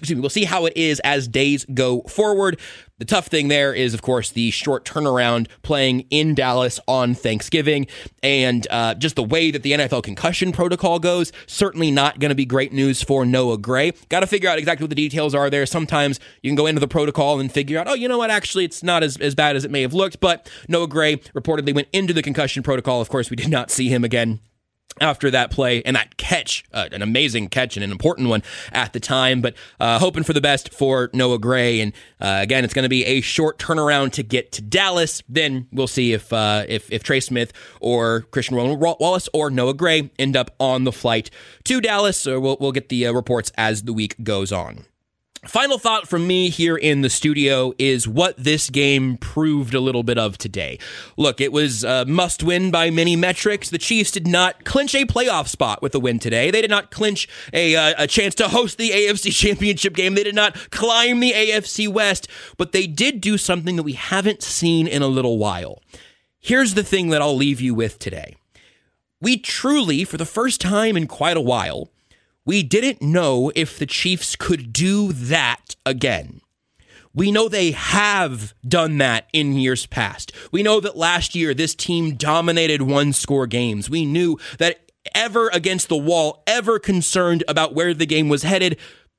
is as days go forward. The tough thing there is, of course, the short turnaround playing in Dallas on Thanksgiving, and just the way that the NFL concussion protocol goes, certainly not going to be great news for Noah Gray. Got to figure out exactly what the details are there. Sometimes you can go into the protocol and figure out, oh, you know what, actually, it's not as bad as it may have looked, but Noah Gray reportedly went into the concussion protocol. Of course, we did not see him again after that play and that catch, an amazing catch and an important one at the time, but hoping for the best for Noah Gray. And again, it's going to be a short turnaround to get to Dallas. Then we'll see if Trey Smith or Christian Rowland-Wallace or Noah Gray end up on the flight to Dallas. So we'll get the reports as the week goes on. Final thought from me here in the studio is what this game proved a little bit of today. Look, it was a must-win by many metrics. The Chiefs did not clinch a playoff spot with the win today. They did not clinch a chance to host the AFC Championship game. They did not climb the AFC West, but they did do something that we haven't seen in a little while. Here's the thing that I'll leave you with today. We truly, for the first time in quite a while, we didn't know if the Chiefs could do that again. We know they have done that in years past. We know that last year this team dominated one-score games. We knew that ever against the wall, ever concerned about where the game was headed,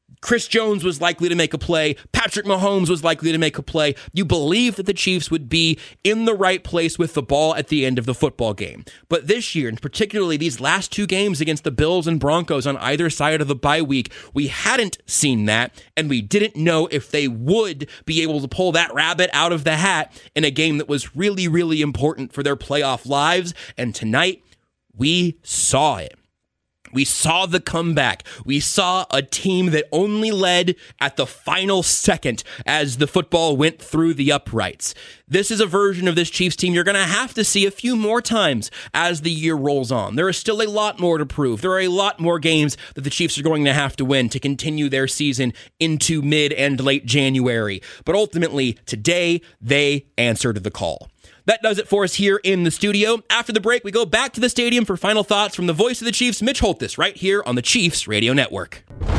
Chris Jones was likely to make a play. Patrick Mahomes was likely to make a play. You believe that the Chiefs would be in the right place with the ball at the end of the football game. But this year, and particularly these last 2 games against the Bills and Broncos on either side of the bye week, we hadn't seen that, and we didn't know if they would be able to pull that rabbit out of the hat in a game that was really, really important for their playoff lives. And tonight, we saw it. We saw the comeback. We saw a team that only led at the final second as the football went through the uprights. This is a version of this Chiefs team you're going to have to see a few more times as the year rolls on. There is still a lot more to prove. There are a lot more games that the Chiefs are going to have to win to continue their season into mid and late January. But ultimately, today, they answered the call. That does it for us here in the studio. After the break, we go back to the stadium for final thoughts from the voice of the Chiefs, Mitch Holthus, right here on the Chiefs Radio Network.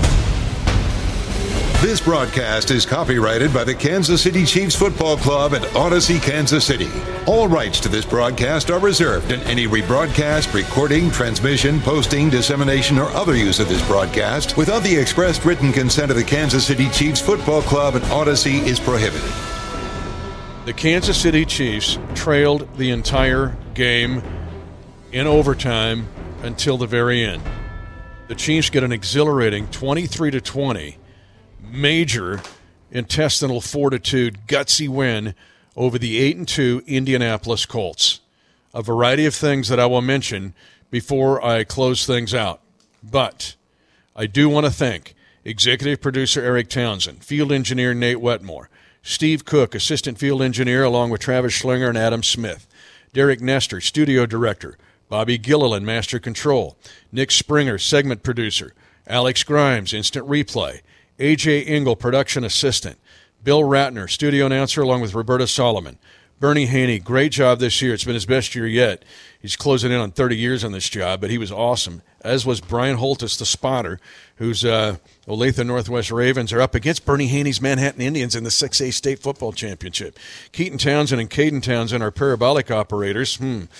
This broadcast is copyrighted by the Kansas City Chiefs Football Club and Odyssey, Kansas City. All rights to this broadcast are reserved, and any rebroadcast, recording, transmission, posting, dissemination, or other use of this broadcast without the expressed written consent of the Kansas City Chiefs Football Club and Odyssey is prohibited. The Kansas City Chiefs trailed the entire game in overtime until the very end. The Chiefs get an exhilarating 23-20, major intestinal fortitude, gutsy win over the 8-2 Indianapolis Colts. A variety of things that I will mention before I close things out. But I do want to thank executive producer Eric Townsend, field engineer Nate Wetmore, Steve Cook, assistant field engineer, along with Travis Schlinger and Adam Smith, Derek Nestor, studio director, Bobby Gilliland, master control, Nick Springer, segment producer, Alex Grimes, instant replay, AJ Engel, production assistant, Bill Ratner, studio announcer, along with Roberta Solomon, Bernie Haney, great job this year. It's been his best year yet. He's closing in on 30 years on this job, but he was awesome, as was Brian Holtis, the spotter, whose Olathe Northwest Ravens are up against Bernie Haney's Manhattan Indians in the 6A State Football Championship. Keaton Townsend and Caden Townsend are parabolic operators.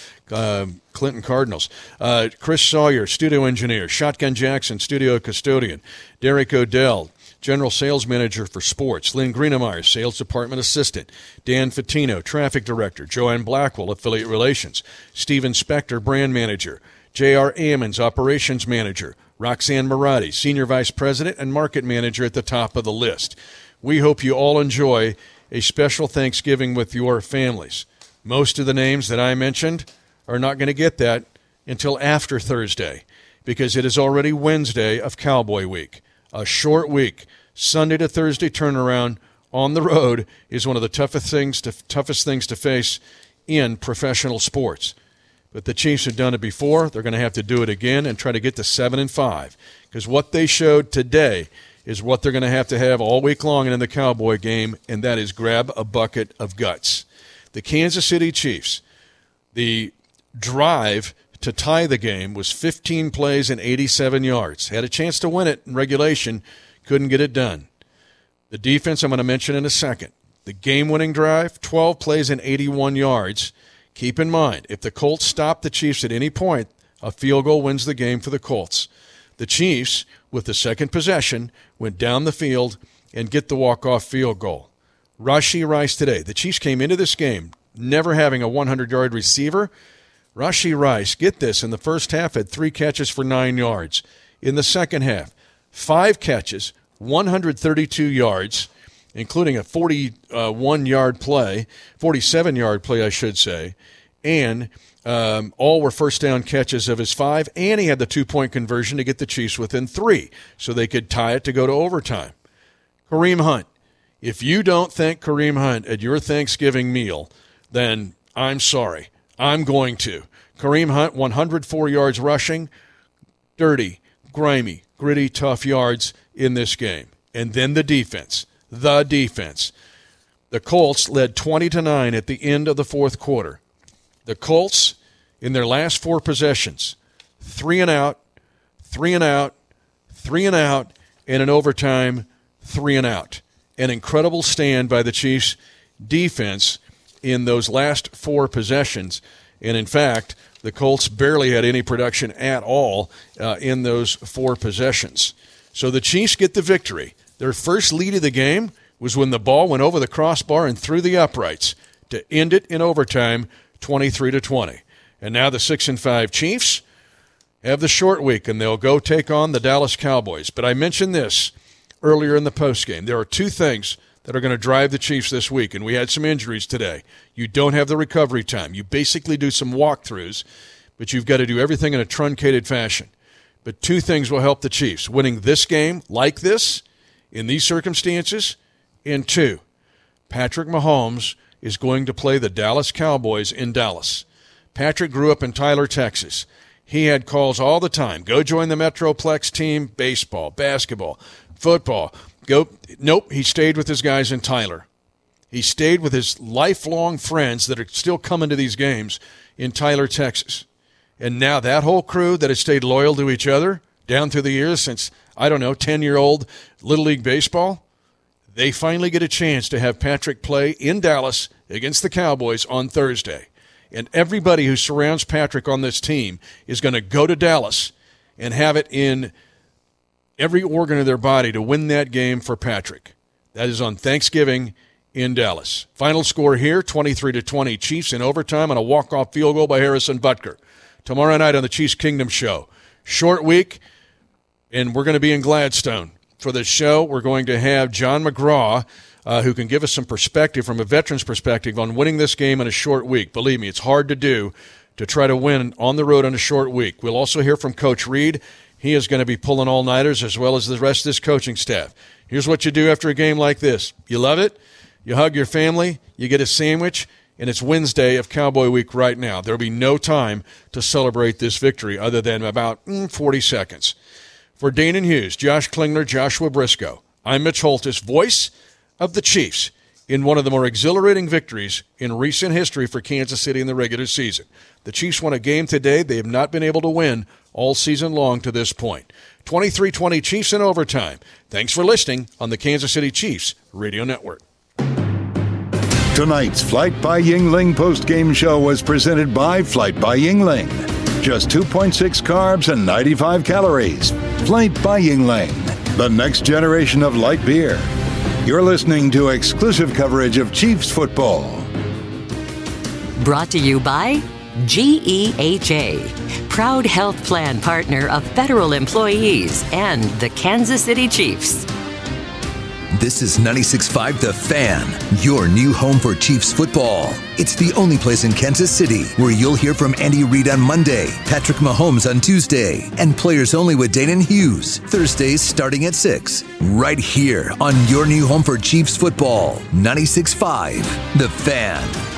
Clinton Cardinals. Chris Sawyer, studio engineer. Shotgun Jackson, studio custodian. Derek Odell, general sales manager for sports. Lynn Greenemeyer, sales department assistant. Dan Fatino, traffic director. Joanne Blackwell, affiliate relations. Steven Spector, brand manager. J.R. Ammons, operations manager. Roxanne Maratti, senior vice president and market manager at the top of the list. We hope you all enjoy a special Thanksgiving with your families. Most of the names that I mentioned are not going to get that until after Thursday, because it is already Wednesday of Cowboy Week. A short week. Sunday to Thursday turnaround on the road is one of the toughest things to face in professional sports. But the Chiefs have done it before. They're going to have to do it again and try to get to 7-5, because what they showed today is what they're going to have all week long in the Cowboy game, and that is grab a bucket of guts. The Kansas City Chiefs, the drive to tie the game was 15 plays and 87 yards. Had a chance to win it in regulation, couldn't get it done. The defense I'm going to mention in a second. The game-winning drive, 12 plays and 81 yards. Keep in mind, if the Colts stop the Chiefs at any point, a field goal wins the game for the Colts. The Chiefs, with the second possession, went down the field and get the walk-off field goal. Rashee Rice today. The Chiefs came into this game never having a 100-yard receiver. Rashee Rice, get this, in the first half had 3 catches for 9 yards. In the second half, 5 catches, 132 yards, including a 47-yard play, I should say, and all were first down catches of his 5, and he had the 2-point conversion to get the Chiefs within 3 so they could tie it to go to overtime. Kareem Hunt. If you don't thank Kareem Hunt at your Thanksgiving meal, then I'm sorry. I'm going to. Kareem Hunt, 104 yards rushing, dirty, grimy, gritty, tough yards in this game. And then the defense. The Colts led 20-9 at the end of the fourth quarter. The Colts, in their last 4 possessions, 3 and out, 3 and out, 3 and out, and in overtime, 3 and out. An incredible stand by the Chiefs' defense in those last 4 possessions. And, in fact, the Colts barely had any production at all in those 4 possessions. So the Chiefs get the victory. Their first lead of the game was when the ball went over the crossbar and through the uprights to end it in overtime, 23-20. And now the 6-5 Chiefs have the short week, and they'll go take on the Dallas Cowboys. But I mentioned this earlier in the postgame. There are two things that are going to drive the Chiefs this week, and we had some injuries today. You don't have the recovery time. You basically do some walkthroughs, but you've got to do everything in a truncated fashion. But two things will help the Chiefs: winning this game like this, in these circumstances, and two, Patrick Mahomes is going to play the Dallas Cowboys in Dallas. Patrick grew up in Tyler, Texas. He had calls all the time. Go join the Metroplex team, baseball, basketball, football. Nope, he stayed with his guys in Tyler. He stayed with his lifelong friends that are still coming to these games in Tyler, Texas. And now that whole crew that has stayed loyal to each other down through the years since, 10-year-old Little League baseball, they finally get a chance to have Patrick play in Dallas against the Cowboys on Thursday. And everybody who surrounds Patrick on this team is going to go to Dallas and have it in every organ of their body to win that game for Patrick. That is on Thanksgiving in Dallas. Final score here, 23-20 Chiefs in overtime on a walk-off field goal by Harrison Butker. Tomorrow night on the Chiefs Kingdom Show. Short week, and we're going to be in Gladstone. For this show, we're going to have John McGraw, who can give us some perspective from a veteran's perspective on winning this game in a short week. Believe me, it's hard to do to try to win on the road on a short week. We'll also hear from Coach Reed. He is going to be pulling all-nighters as well as the rest of this coaching staff. Here's what you do after a game like this. You love it. You hug your family. You get a sandwich. And it's Wednesday of Cowboy Week right now. There will be no time to celebrate this victory other than about 40 seconds. For Danon Hughes, Josh Klingler, Joshua Briscoe, I'm Mitch Holtis, voice of the Chiefs in one of the more exhilarating victories in recent history for Kansas City in the regular season. The Chiefs won a game today they have not been able to win all season long to this point. 23-20 Chiefs in overtime. Thanks for listening on the Kansas City Chiefs Radio Network. Tonight's Flight by Yingling postgame show was presented by Flight by Yingling. Just 2.6 carbs and 95 calories. Flight by Yingling, the next generation of light beer. You're listening to exclusive coverage of Chiefs football. Brought to you by GEHA, proud health plan partner of federal employees and the Kansas City Chiefs. This is 96.5 The Fan, your new home for Chiefs football. It's the only place in Kansas City where you'll hear from Andy Reid on Monday, Patrick Mahomes on Tuesday, and Players Only with Danon Hughes, Thursdays starting at 6. Right here on your new home for Chiefs football, 96.5 The Fan.